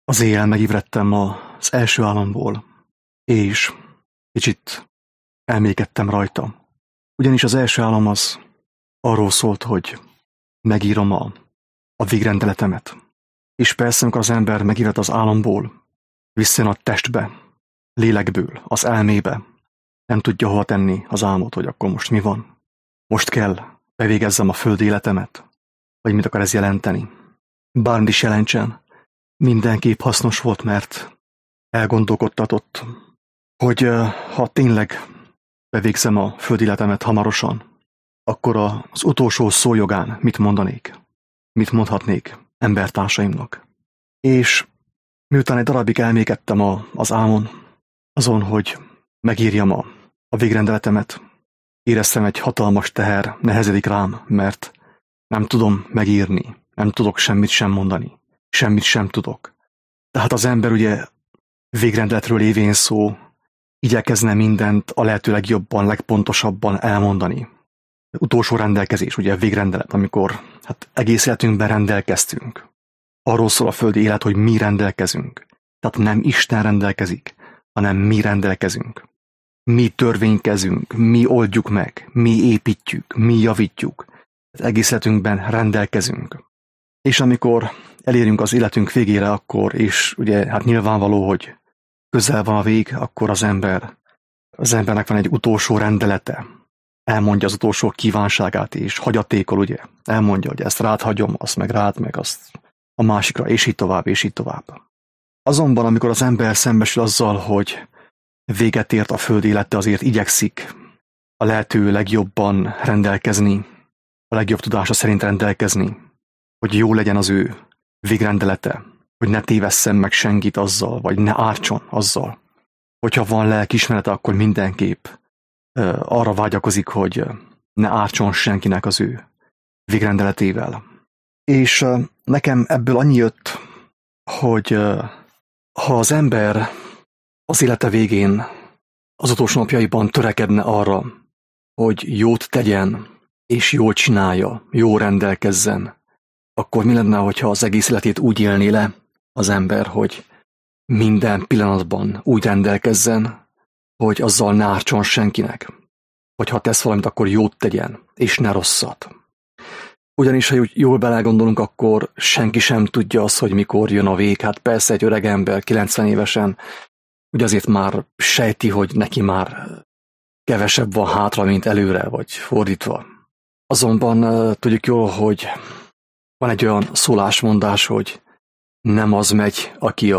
Az éjjel megébredtem az első álomból, és kicsit elmékedtem rajta. Ugyanis az első álom az arról szólt, hogy megírom a végrendeletemet. És persze, amikor az ember megébred az álomból, visszajön a testbe, lélekből, az elmébe, nem tudja hova tenni az álmot, hogy akkor most mi van. Most kell bevégezzem a földi életemet, vagy mit akar ez jelenteni. Bármit is jelentsen, mindenképp hasznos volt, mert elgondolkodtatott, hogy ha tényleg bevégzem a földi életemet hamarosan, akkor az utolsó szójogán mit mondanék, mit mondhatnék embertársaimnak. És miután egy darabig elmékedtem az álmon, azon, hogy megírjam a végrendeletemet, éreztem egy hatalmas teher nehezedik rám, mert nem tudom megírni, nem tudok semmit sem mondani, semmit sem tudok. Tehát az ember ugye végrendeletről lévén szó, igyekezne mindent a lehető legjobban, legpontosabban elmondani. Utolsó rendelkezés, ugye végrendelet, amikor egész életünkben rendelkeztünk. Arról szól a földi élet, hogy mi rendelkezünk. Tehát nem Isten rendelkezik, hanem mi rendelkezünk. Mi törvénykezünk, mi oldjuk meg, mi építjük, mi javítjuk. Egész életünkben rendelkezünk. És amikor elérünk az életünk végére, akkor, és ugye nyilvánvaló, hogy közel van a vég, akkor az embernek van egy utolsó rendelete. Elmondja az utolsó kívánságát, és hagyatékol, ugye. Elmondja, hogy ezt rád hagyom, azt meg rád, meg azt a másikra, és így tovább, és így tovább. Azonban, amikor az ember szembesül azzal, hogy véget ért a földi élete, azért igyekszik a lehető legjobban rendelkezni, a legjobb tudása szerint rendelkezni, hogy jó legyen az ő végrendelete, hogy ne tévesszen meg senkit azzal, vagy ne ártson azzal. Hogyha van lelkiismerete, akkor mindenképp arra vágyakozik, hogy ne ártson senkinek az ő végrendeletével. És nekem ebből annyi jött, hogy ha az ember az élete végén, az utolsó napjaiban törekedne arra, hogy jót tegyen, és jól csinálja, jól rendelkezzen, akkor mi lenne, hogyha az egész életét úgy élné le az ember, hogy minden pillanatban úgy rendelkezzen, hogy azzal ne ártson senkinek. Hogy ha tesz valamit, akkor jót tegyen, és ne rosszat. Ugyanis, ha jól belegondolunk, akkor senki sem tudja azt, hogy mikor jön a vég. Hát persze egy öreg ember, 90 évesen, ugye azért már sejti, hogy neki már kevesebb van hátra, mint előre, vagy fordítva. Azonban tudjuk jól, hogy van egy olyan szólásmondás, hogy nem az megy, aki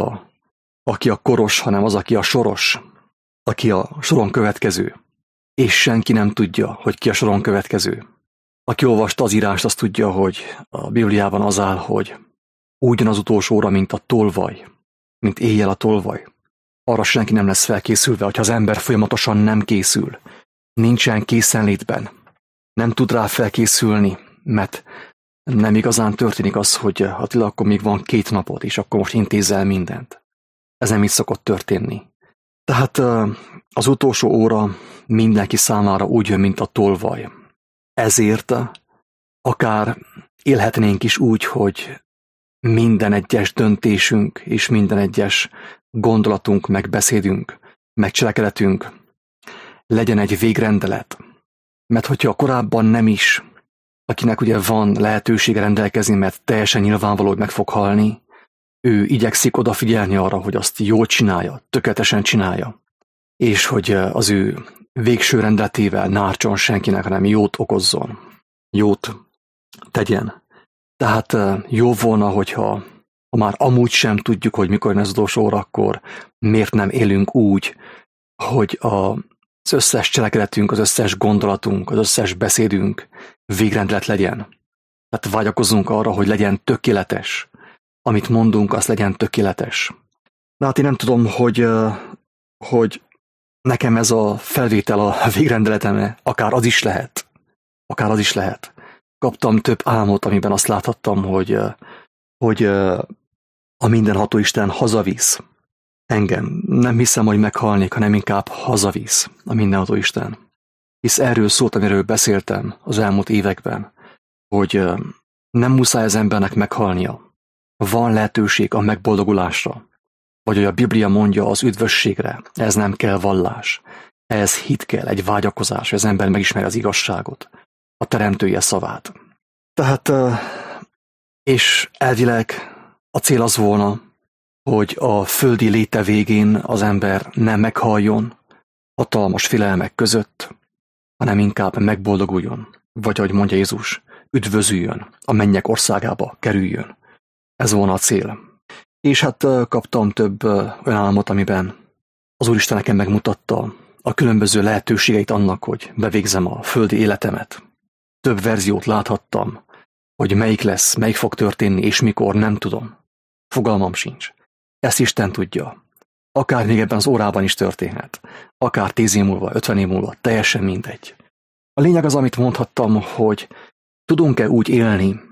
a koros, hanem az, aki a soros, aki a soron következő. És senki nem tudja, hogy ki a soron következő. Aki olvasta az írást, azt tudja, hogy a Bibliában az áll, hogy úgy jön az utolsó óra, mint a tolvaj, mint éjjel a tolvaj. Arra senki nem lesz felkészülve, hogyha az ember folyamatosan nem készül, nincsen készenlétben, nem tud rá felkészülni, mert nem igazán történik az, hogy Attila, akkor még van 2 napod, és akkor most intézzel mindent. Ez nem így szokott történni. Tehát az utolsó óra mindenki számára úgy jön, mint a tolvaj. Ezért akár élhetnénk is úgy, hogy minden egyes döntésünk és minden egyes gondolatunk, meg beszédünk, meg cselekedetünk legyen egy végrendelet. Mert hogyha korábban nem is, akinek ugye van lehetősége rendelkezni, mert teljesen nyilvánvaló, hogy meg fog halni, ő igyekszik odafigyelni arra, hogy azt jól csinálja, tökéletesen csinálja, és hogy az ő végső rendeletével ne ártson senkinek, hanem jót okozzon, jót tegyen. Tehát jó volna, hogyha már amúgy sem tudjuk, hogy mikor jön az utolsó óra, akkor miért nem élünk úgy, hogy az összes cselekedetünk, az összes gondolatunk, az összes beszédünk végrendelet legyen. Tehát vágyakozzunk arra, hogy legyen tökéletes. Amit mondunk, az legyen tökéletes. De hát én nem tudom, hogy nekem ez a felvétel a végrendeletemre, akár az is lehet. Akár az is lehet. Kaptam több álmot, amiben azt láthattam, hogy a mindenható Isten hazavisz engem. Nem hiszem, hogy meghalnék, hanem inkább hazavisz a mindenható Isten. Hisz erről szólt, amiről beszéltem az elmúlt években, hogy nem muszáj az embernek meghalnia. van lehetőség a megboldogulásra, vagy hogy a Biblia mondja az üdvösségre, ez nem kell vallás, ez hit kell, egy vágyakozás, hogy az ember megismeri az igazságot, a teremtője szavát. Tehát, és elvileg a cél az volna, hogy a földi léte végén az ember nem meghalljon hatalmas félelmek között, hanem inkább megboldoguljon, vagy ahogy mondja Jézus, üdvözüljön, a mennyek országába kerüljön. Ez volna a cél. És hát kaptam több olyan álmot, amiben az Úristen nekem megmutatta a különböző lehetőségeit annak, hogy bevégzem a földi életemet. Több verziót láthattam, hogy melyik lesz, melyik fog történni, és mikor, nem tudom. Fogalmam sincs. Ezt Isten tudja. Akár még ebben az órában is történhet. Akár 10 év múlva, 50 év múlva, teljesen mindegy. A lényeg az, amit mondhattam, hogy tudunk-e úgy élni,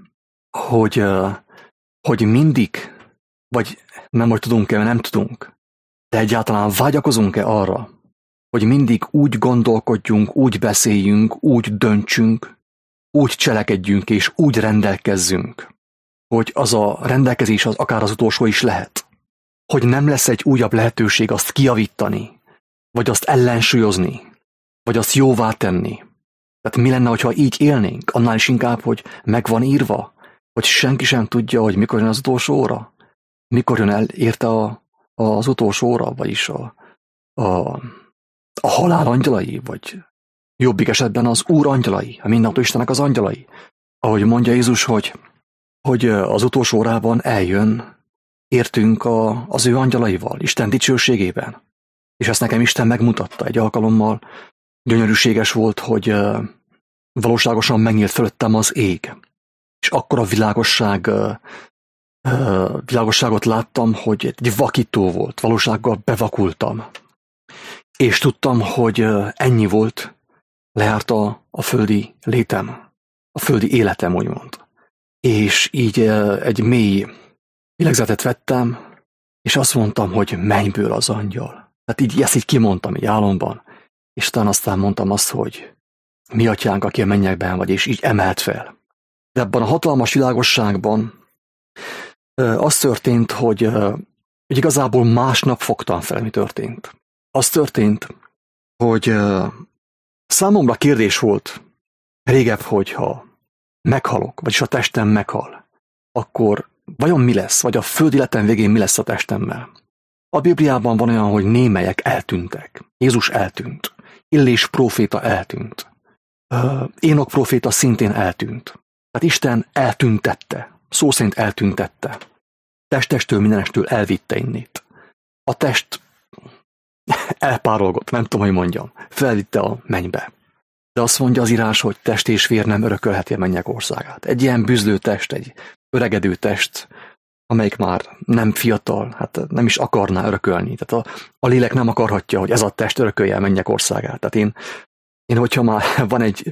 hogy mindig, vagy nem, hogy tudunk-e, nem tudunk, de egyáltalán vágyakozunk-e arra, hogy mindig úgy gondolkodjunk, úgy beszéljünk, úgy döntsünk, úgy cselekedjünk és úgy rendelkezzünk, hogy az a rendelkezés az akár az utolsó is lehet. Hogy nem lesz egy újabb lehetőség azt kijavítani, vagy azt ellensúlyozni, vagy azt jóvá tenni. Tehát mi lenne, ha így élnénk, annál is inkább, hogy meg van írva, hogy senki sem tudja, hogy mikor jön az utolsó óra, mikor jön el érte az utolsó óra, vagyis a halál angyalai, vagy jobbik esetben az Úr angyalai, a mindenható Istennek az angyalai. Ahogy mondja Jézus, hogy az utolsó órában eljön, értünk az ő angyalaival, Isten dicsőségében. És ezt nekem Isten megmutatta egy alkalommal. Gyönyörűséges volt, hogy valóságosan megnyílt fölöttem az ég. És akkora világosságot láttam, hogy egy vakító volt, valósággal bevakultam. És tudtam, hogy ennyi volt, lejárt a földi létem, a földi életem, úgymond. És így egy mély lélegzetet vettem, és azt mondtam, hogy mennyből az angyal. Tehát ezt így kimondtam egy álomban, és aztán mondtam azt, hogy mi atyánk, aki a mennyekben vagy, és így emelt fel. De ebben a hatalmas világosságban az történt, hogy igazából másnap fogtam fel, mi történt. Az történt, hogy számomra kérdés volt régebb, hogyha meghalok, vagyis a testem meghal, akkor vajon mi lesz, vagy a föld életem végén mi lesz a testemmel? A Bibliában van olyan, hogy némelyek eltűntek. Jézus eltűnt. Illés próféta eltűnt. Énok próféta szintén eltűnt. Tehát Isten eltüntette. Szó szerint eltüntette. Testestől, mindenestől elvitte innét. A test elpárolgott, nem tudom, hogy mondjam. Felvitte a mennybe. De azt mondja az írás, hogy test és vér nem örökölheti a mennyek országát. Egy ilyen bűzlő test, egy öregedő test, amelyik már nem fiatal, hát nem is akarná örökölni. Tehát a lélek nem akarhatja, hogy ez a test örökölje a mennyek országát. Tehát én hogyha már van egy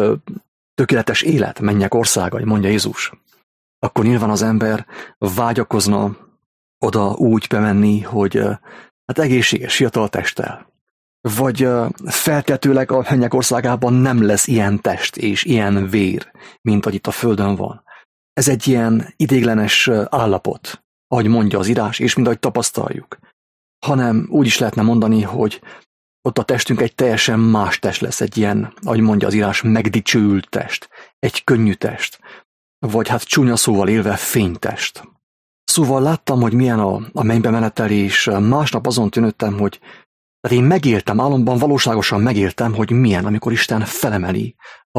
tökéletes élet, mennyek országa, mondja Jézus, akkor nyilván az ember vágyakozna oda úgy bemenni, hogy hát egészséges, fiatal testtel. Vagy feltetőleg a mennyek országában nem lesz ilyen test és ilyen vér, mint hogy itt a földön van. Ez egy ilyen idéglenes állapot, ahogy mondja az írás, és mint ahogy tapasztaljuk. Hanem úgy is lehetne mondani, hogy ott a testünk egy teljesen más test lesz, egy ilyen, ahogy mondja az írás, megdicsőült test, egy könnyű test, vagy hát csúnya szóval élve fénytest. Szóval láttam, hogy milyen a mennybe menetelés, másnap azon tűnődtem, hogy én megéltem, álomban valóságosan megéltem, hogy milyen, amikor Isten felemeli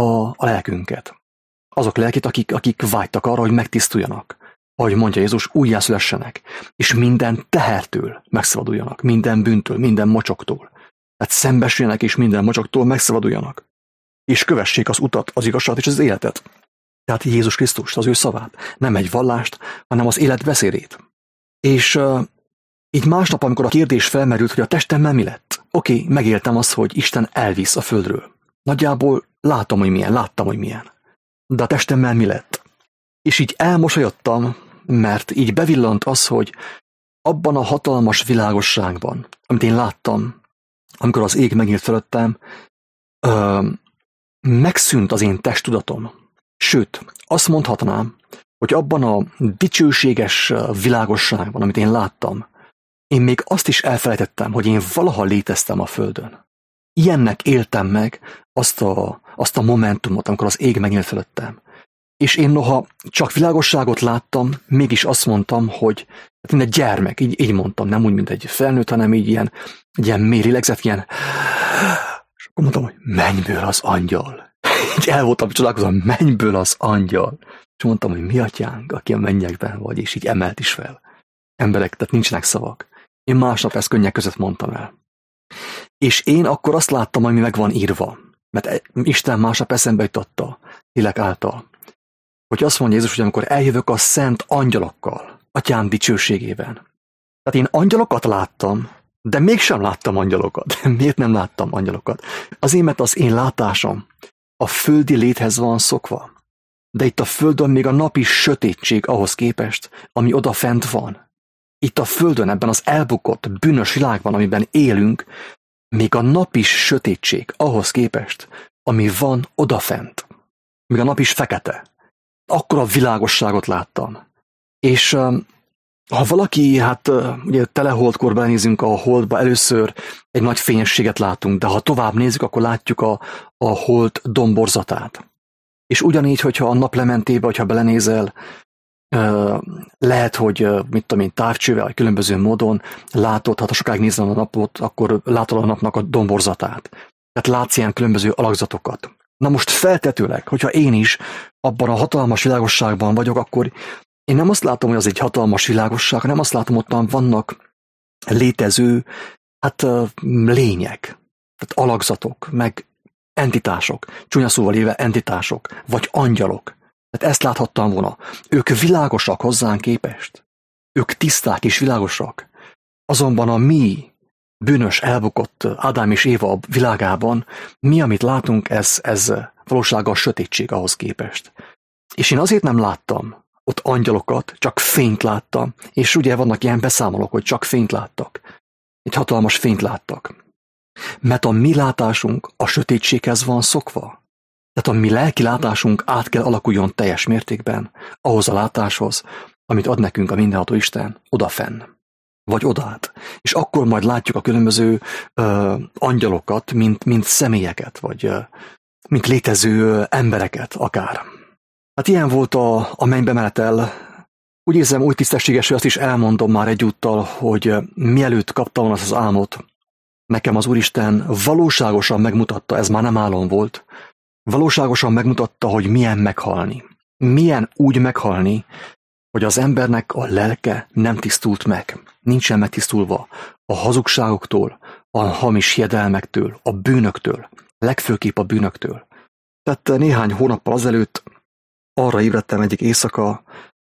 a lelkünket. Azok lelkét, akik vágytak arra, hogy megtisztuljanak. Ahogy mondja Jézus, újjászülessenek, és minden tehertől megszabaduljanak, minden bűntől, minden mocsoktól. Tehát szembesüljenek, és minden mocsoktól megszabaduljanak. És kövessék az utat, az igazságot és az életet. Tehát Jézus Krisztust, az ő szavát. Nem egy vallást, hanem az élet beszédét. És így másnap, amikor a kérdés felmerült, hogy a testemmel mi lett? Oké, megéltem azt, hogy Isten elvisz a földről. Nagyjából láttam, hogy milyen. De a testemmel mi lett? És így elmosolyodtam, mert így bevillant az, hogy abban a hatalmas világosságban, amit én láttam, amikor az ég megnyílt fölöttem, megszűnt az én testtudatom. Sőt, azt mondhatnám, hogy abban a dicsőséges világosságban, amit én láttam, én még azt is elfelejtettem, hogy én valaha léteztem a Földön. Ilyennek éltem meg azt a momentumot, amikor az ég megnyílt fölöttem. És én noha csak világosságot láttam, mégis azt mondtam, hogy mint egy gyermek, így mondtam, nem úgy, mint egy felnőtt, hanem így ilyen mély lélegzet, ilyen. És akkor mondtam, hogy mennyből az angyal. Így el voltam csodálkozom, mennyből az angyal. És mondtam, hogy mi atyánk, aki a mennyekben vagy, és így emelt is fel. Emberek, tehát nincsenek szavak. Én másnap ezt könnyek között mondtam el. És én akkor azt láttam, ami meg van írva. Mert Isten másnap eszembe jutotta, lélek által. Hogy azt mondja Jézus, hogy amikor eljövök a szent angyalokkal, atyám dicsőségében. Tehát én angyalokat láttam, de mégsem láttam angyalokat. Miért nem láttam angyalokat? Azért, mert az én látásom a földi léthez van szokva. De itt a földön még a napi sötétség ahhoz képest, ami odafent van. Itt a földön, ebben az elbukott, bűnös világban, amiben élünk, még a nap is sötétség ahhoz képest, ami van odafent. Még a nap is fekete. Akkor a világosságot láttam. És ha valaki, ugye teleholdkor belenézünk a holdba, először egy nagy fényességet látunk, de ha tovább nézzük, akkor látjuk a hold domborzatát. És ugyanígy, hogyha a naplementébe, hogyha belenézel, lehet, hogy távcsővel, vagy különböző módon látod, ha sokáig nézel a napot, akkor látod a napnak a domborzatát. Tehát látsz ilyen különböző alakzatokat. Na most feltetőleg, hogyha én is abban a hatalmas világosságban vagyok, akkor én nem azt látom, hogy az egy hatalmas világosság, hanem azt látom, hogy ott vannak létező lények, tehát alakzatok, meg entitások, csúnya szóval éve entitások, vagy angyalok. Tehát ezt láthattam volna. Ők világosak hozzánk képest. Ők tiszták és világosak. Azonban a mi bűnös, elbukott Ádám és Éva világában mi, amit látunk, ez valósággal sötétség ahhoz képest. És én azért nem láttam ott angyalokat, csak fényt láttam, és ugye vannak ilyen beszámolók, hogy csak fényt láttak. Egy hatalmas fényt láttak. Mert a mi látásunk a sötétséghez van szokva. Tehát a mi lelki látásunk át kell alakuljon teljes mértékben ahhoz a látáshoz, amit ad nekünk a mindenható Isten odafenn, vagy odát. És akkor majd látjuk a különböző angyalokat, mint személyeket, vagy mint létező embereket akár. Hát ilyen volt a mennybe menetel. Úgy érzem, úgy tisztességes, hogy azt is elmondom már egyúttal, hogy mielőtt kaptam azt az álmot, nekem az Úristen valóságosan megmutatta, ez már nem álom volt, valóságosan megmutatta, hogy milyen meghalni. Milyen úgy meghalni, hogy az embernek a lelke nem tisztult meg. Nincsen megtisztulva a hazugságoktól, a hamis hiedelmektől, a bűnöktől, legfőképp a bűnöktől. Tehát néhány hónappal azelőtt arra ébredtem egyik éjszaka,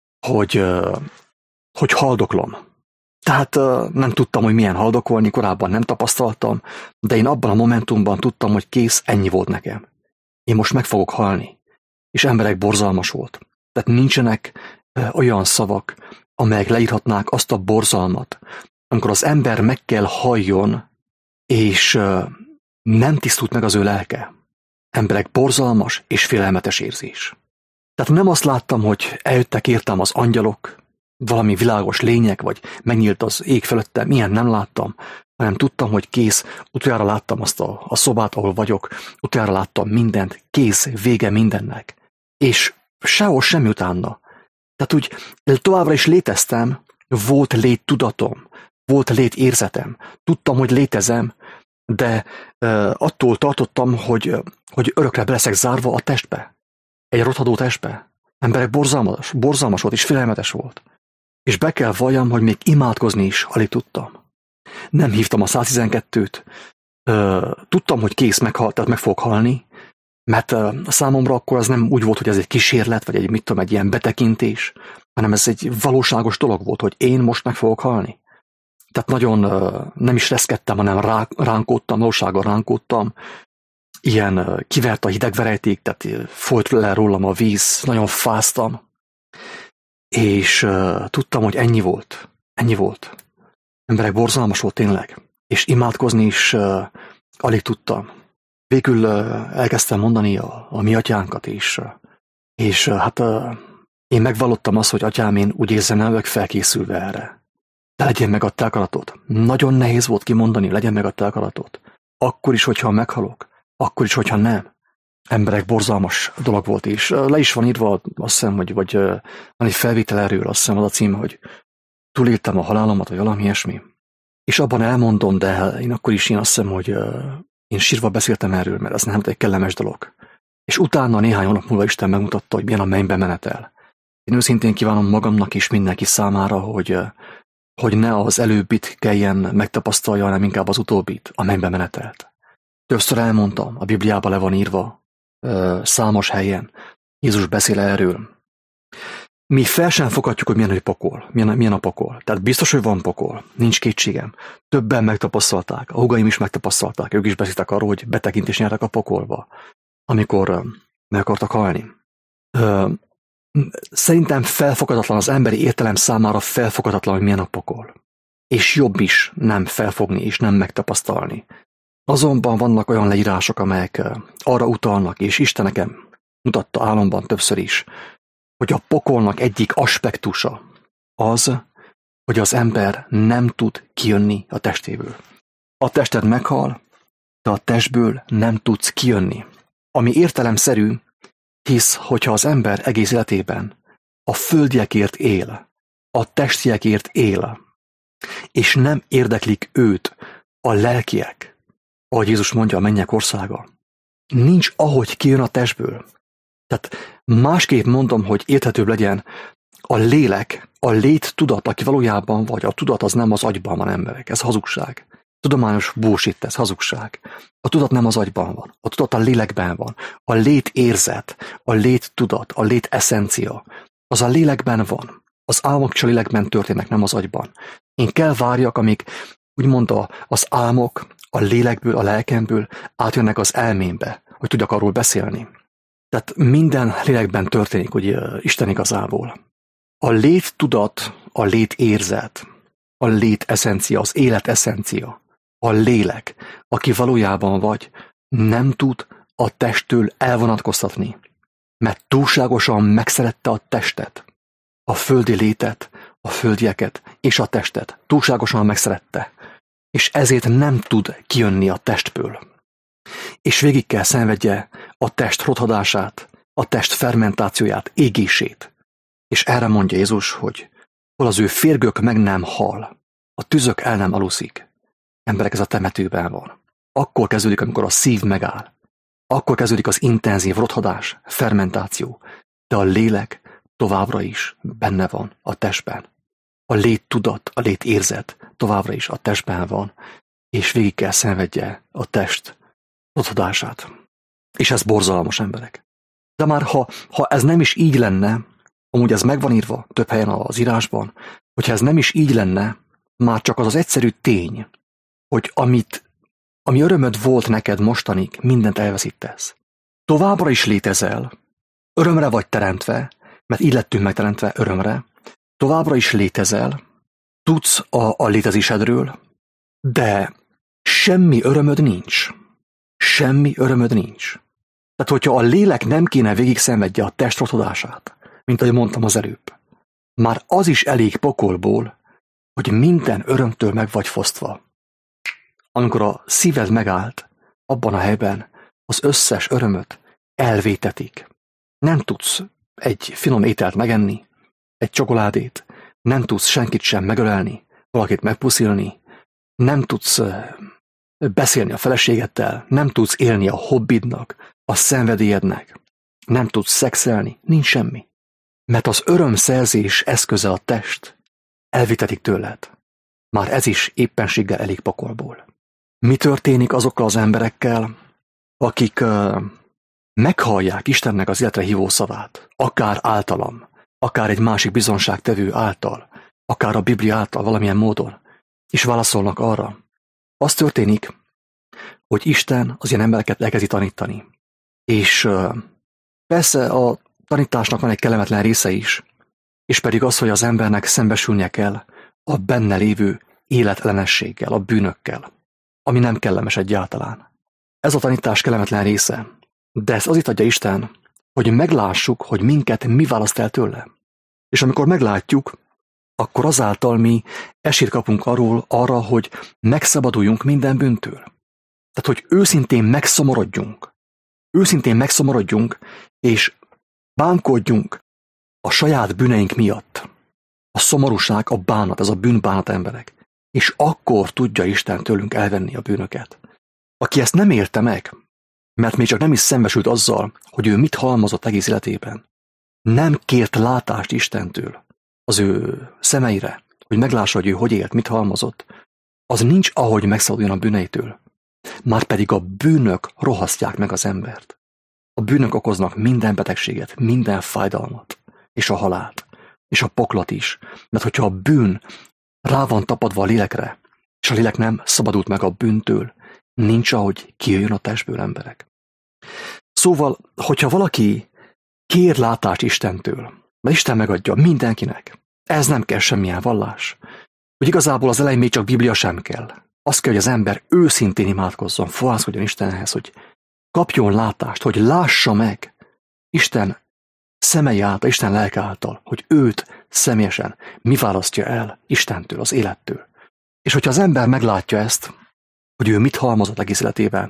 hogy haldoklom. Tehát nem tudtam, hogy milyen haldokolni, korábban nem tapasztaltam, de én abban a momentumban tudtam, hogy kész, ennyi volt nekem. Én most meg fogok halni. És emberek, borzalmas volt. Tehát nincsenek olyan szavak, amelyek leírhatnák azt a borzalmat, amikor az ember meg kell halljon, és nem tisztult meg az ő lelke. Emberek, borzalmas és félelmetes érzés. Tehát nem azt láttam, hogy eljöttek értem az angyalok, valami világos lények, vagy megnyílt az ég fölöttem, ilyen nem láttam, hanem tudtam, hogy kész, utoljára láttam azt a szobát, ahol vagyok, utoljára láttam mindent, kész, vége mindennek. És sehol semmi utána. Tehát úgy továbbra is léteztem, volt léttudatom, volt létérzetem, tudtam, hogy létezem, de attól tartottam, hogy örökre be leszek zárva a testbe. Egy rothadó testbe. Emberek, borzalmas volt és félelmetes volt. És be kell valljam, hogy még imádkozni is alig tudtam. Nem hívtam a 112-t. Tudtam, hogy kész, tehát meg fogok halni, mert számomra akkor az nem úgy volt, hogy ez egy kísérlet, vagy egy ilyen betekintés, hanem ez egy valóságos dolog volt, hogy én most meg fogok halni. Tehát nagyon nem is reszkedtem, hanem ránkódtam, valósággal ránkódtam. Ilyen kivert a hideg verejték, tehát folyt le rólam a víz, nagyon fáztam. És tudtam, hogy ennyi volt. Ennyi volt. Emberek, borzalmas volt tényleg. És imádkozni is alig tudtam. Végül elkezdtem mondani a mi atyánkat is. És Én megvallottam azt, hogy atyám, én úgy érzem, nem vagyok felkészülve erre. De legyen meg a te akaratod. Nagyon nehéz volt kimondani, legyen meg a te akaratod. Akkor is, hogyha meghalok, akkor is, hogyha nem. Emberek, borzalmas dolog volt, és le is van írva, azt hiszem, vagy van egy felvétel erről, azt hiszem, az a címe, hogy túléltem a halálomat, vagy valami ilyesmi. És abban elmondom, de én akkor is azt hiszem, hogy én sírva beszéltem erről, mert ez nem egy kellemes dolog. És utána néhány hónap múlva Isten megmutatta, hogy milyen a mennybe menetel. Én őszintén kívánom magamnak és mindenki számára, hogy ne az előbbit kelljen megtapasztalja, hanem inkább az utóbbit, a mennybe menetelt. Többször elmondtam, a Bibliában le van írva, számos helyen. Jézus beszél erről. Mi fel sem fogadjuk, hogy milyen a pokol. Milyen a pokol. Tehát biztos, hogy van pokol. Nincs kétségem. Többen megtapasztalták. A húgaim is megtapasztalták. Ők is beszéltek arról, hogy betekintést nyertek a pokolba, amikor meg akartak halni. Szerintem felfogadatlan, az emberi értelem számára felfogadatlan, hogy milyen a pokol. És jobb is nem felfogni és nem megtapasztalni. Azonban vannak olyan leírások, amelyek arra utalnak, és Isten nekem mutatta álomban többször is, hogy a pokolnak egyik aspektusa az, hogy az ember nem tud kijönni a testéből. A tested meghal, de a testből nem tudsz kijönni. Ami értelemszerű, hisz, hogyha az ember egész életében a földiekért él, a testiekért él, és nem érdeklik őt a lelkiek, ahogy Jézus mondja, a mennyek országa, nincs ahogy kijön a testből. Tehát másképp mondom, hogy érthetőbb legyen, a lélek, a lét tudat, aki valójában vagy, a tudat az nem az agyban van, emberek, ez hazugság. Tudományos bullshit, ez hazugság. A tudat nem az agyban van, a tudat a lélekben van. A lét érzet, a lét tudat, a lét eszencia, az a lélekben van. Az álmok is a lélekben történnek, nem az agyban. Én kell várjak, amíg úgymond az álmok a lélekből, a lelkemből átjönnek az elmémbe, hogy tudjak arról beszélni. Tehát minden lélekben történik, hogy Isten igazából. A lét tudat, a lét érzet, a lét eszencia, az élet eszencia, a lélek, aki valójában vagy, nem tud a testtől elvonatkoztatni, mert túlságosan megszerette a testet, a földi létet, a földieket és a testet. Túlságosan megszerette, és ezért nem tud kijönni a testből. És végig kell szenvedje a test rothadását, a test fermentációját, égését. És erre mondja Jézus, hogy hol az ő férgök meg nem hal, a tüzök el nem aluszik. Emberek, ez a temetőben van. Akkor kezdődik, amikor a szív megáll. Akkor kezdődik az intenzív rothadás, fermentáció. De a lélek továbbra is benne van a testben. A léttudat, a létérzet továbbra is a testben van, és végig kell szenvedje a test rothadását. És ez borzalmas, emberek. De már ha ez nem is így lenne, amúgy ez meg van írva több helyen az írásban, hogyha ez nem is így lenne, már csak az az egyszerű tény, hogy ami örömöd volt neked mostanig, mindent elveszítesz. Továbbra is létezel, örömre vagy teremtve, mert így lettünk megteremtve örömre, továbbra is létezel, tudsz a létezésedről, de semmi örömöd nincs. Semmi örömöd nincs. Tehát, hogyha a lélek nem kéne végig szenvedje a test rothadását, mint ahogy mondtam az előbb, már az is elég pokolból, hogy minden örömtől meg vagy fosztva. Amikor a szíved megállt, abban a helyben az összes örömöt elvétetik. Nem tudsz egy finom ételt megenni, egy csokoládét, nem tudsz senkit sem megölelni, valakit megpuszilni, nem tudsz beszélni a feleségeddel, nem tudsz élni a hobbidnak, a szenvedélyednek, nem tudsz szexelni, nincs semmi. Mert az örömszerzés eszköze a test, elvitetik tőled. Már ez is éppenséggel elég pokolból. Mi történik azokkal az emberekkel, akik meghallják Istennek az életre hívó szavát, akár általam, akár egy másik bizonságtevő által, akár a Biblia által valamilyen módon, és válaszolnak arra. Az történik, hogy Isten az ilyen embereket elkezdi tanítani. És persze a tanításnak van egy kellemetlen része is, és pedig az, hogy az embernek szembesülnie kell a benne lévő életellenességgel, a bűnökkel, ami nem kellemes egyáltalán. Ez a tanítás kellemetlen része, de ezt azért adja Isten, hogy meglássuk, hogy minket mi választ el tőle. És amikor meglátjuk, akkor azáltal mi esélyt kapunk arra, hogy megszabaduljunk minden bűntől. Tehát, hogy őszintén megszomorodjunk, és bánkodjunk a saját bűneink miatt. A szomorúság, a bánat, ez a bűnbánat emberek. És akkor tudja Isten tőlünk elvenni a bűnöket. Aki ezt nem érte meg, mert még csak nem is szembesült azzal, hogy ő mit halmozott egész életében, nem kért látást Istentől az ő szemeire, hogy meglássa, hogy ő hogy élt, mit halmozott, az nincs ahogy megszabaduljon a bűneitől. Márpedig a bűnök rohasztják meg az embert. A bűnök okoznak minden betegséget, minden fájdalmat, és a halált, és a poklat is. Mert hogyha a bűn rá van tapadva a lélekre, és a lélek nem szabadult meg a bűntől, nincs ahogy kijöjjön a testből, emberek. Szóval, hogyha valaki kér látást Istentől, mert Isten megadja mindenkinek, ez nem kell semmilyen vallás. Hogy igazából az elején még csak Biblia sem kell. Az kell, hogy az ember őszintén imádkozzon, fohászkodjon Istenhez, hogy kapjon látást, hogy lássa meg Isten szemei által, Isten lelke által, hogy őt személyesen mi választja el Istentől, az élettől. És hogyha az ember meglátja ezt, hogy ő mit halmozott egész életében,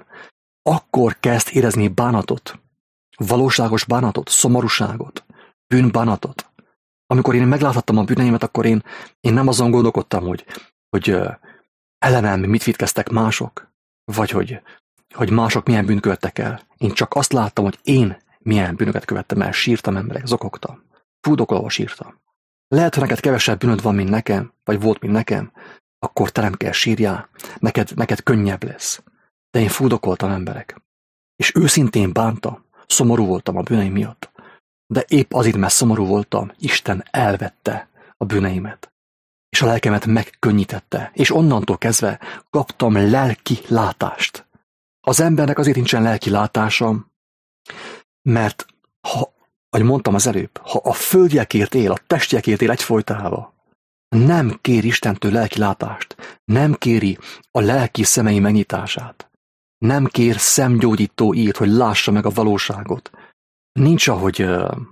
akkor kezd érezni bánatot, valóságos bánatot, szomorúságot, bűnbánatot. Amikor én megláthattam a bűneimet, akkor én nem azon gondolkodtam, hogy ellenem mit vétkeztek mások, vagy hogy mások milyen bűnt követtek el. Én csak azt láttam, hogy én milyen bűnöket követtem el, sírtam emberek, zokogtam, fúdokolva sírtam. Lehet, hogy neked kevesebb bűnöd van, mint nekem, vagy volt, mint nekem, akkor te nem kell sírjál, neked könnyebb lesz. De én fúdokoltam emberek. És őszintén bántam, szomorú voltam a bűneim miatt. De épp azért, mert szomorú voltam, Isten elvette a bűneimet. És a lelkemet megkönnyítette. És onnantól kezdve kaptam lelki látást. Az embernek azért nincsen lelki látása, mert ahogy mondtam az előbb, ha a földiekért él, a testiekért él egyfolytában, nem kér Istentől lelki látást, nem kéri a lelki szemei megnyitását, nem kér szemgyógyító írt, hogy lássa meg a valóságot. Nincs, ahogy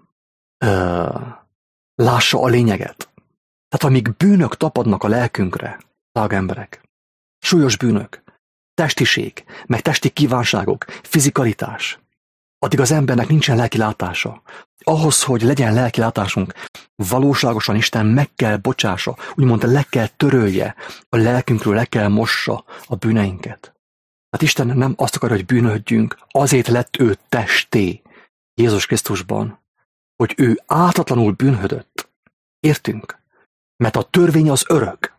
lássa a lényeget. Tehát amíg bűnök tapadnak a lelkünkre, emberek, súlyos bűnök, testiség, meg testi kívánságok, fizikalitás, addig az embernek nincsen lelki látása. Ahhoz, hogy legyen lelki látásunk, valóságosan Isten meg kell bocsássa, úgymond le kell törölje a lelkünkről, le kell mossa a bűneinket. Tehát Isten nem azt akarja, hogy bűnödjünk, azért lett ő testé Jézus Krisztusban, hogy ő ártatlanul bűnhödött. Értünk? Mert a törvény az örök.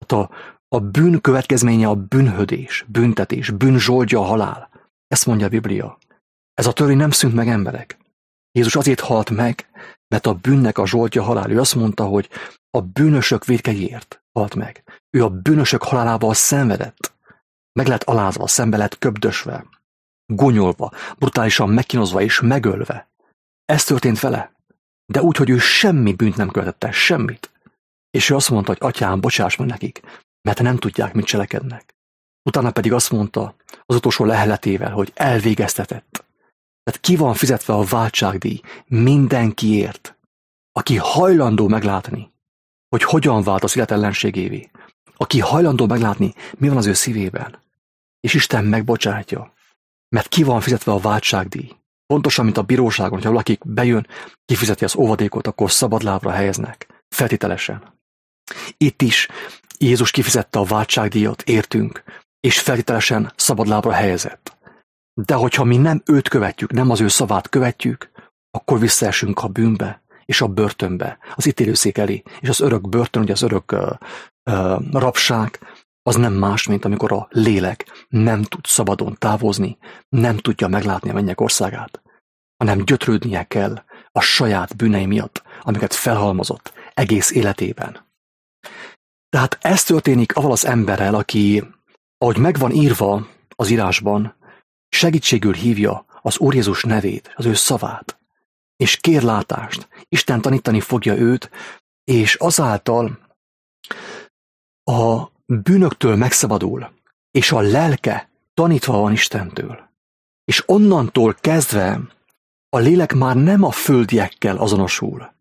A bűn következménye a bűnhödés, büntetés, bűnzsoldja a halál. Ezt mondja a Biblia. Ez a törvény nem szűnt meg, emberek. Jézus azért halt meg, mert a bűnnek a zsoldja halál. Ő azt mondta, hogy a bűnösök vétkeiért halt meg. Ő a bűnösök halálával szenvedett. Meg lett alázva, szembe lett köbdösve, gonyolva, brutálisan megkínozva és megölve. Ez történt vele. De úgy, hogy ő semmi bűnt nem követett el, semmit. És ő azt mondta, hogy atyám, bocsáss meg nekik, mert nem tudják, mit cselekednek. Utána pedig azt mondta az utolsó leheletével, hogy elvégeztetett. Tehát ki van fizetve a váltságdíj mindenkiért, aki hajlandó meglátni, hogy hogyan vált az élet ellenségévé, aki hajlandó meglátni, mi van az ő szívében, és Isten megbocsátja, mert ki van fizetve a váltságdíj. Pontosan, mint a bíróságon, hogyha valaki bejön, kifizeti az óvadékot, akkor szabadlábra helyeznek, feltételesen. Itt is Jézus kifizette a váltságdíjat, értünk, és feltételesen szabadlábra helyezett. De hogyha mi nem őt követjük, nem az ő szavát követjük, akkor visszaesünk a bűnbe és a börtönbe, az ítélőszék elé. És az örök börtön, ugye az örök rabság, az nem más, mint amikor a lélek nem tud szabadon távozni, nem tudja meglátni a mennyek országát, hanem gyötrődnie kell a saját bűnei miatt, amiket felhalmozott egész életében. Tehát ez történik avval az emberrel, aki, ahogy megvan írva az írásban, segítségül hívja az Úr Jézus nevét, az ő szavát, és kér látást. Isten tanítani fogja őt, és azáltal a bűnöktől megszabadul, és a lelke tanítva van Istentől. És onnantól kezdve a lélek már nem a földiekkel azonosul,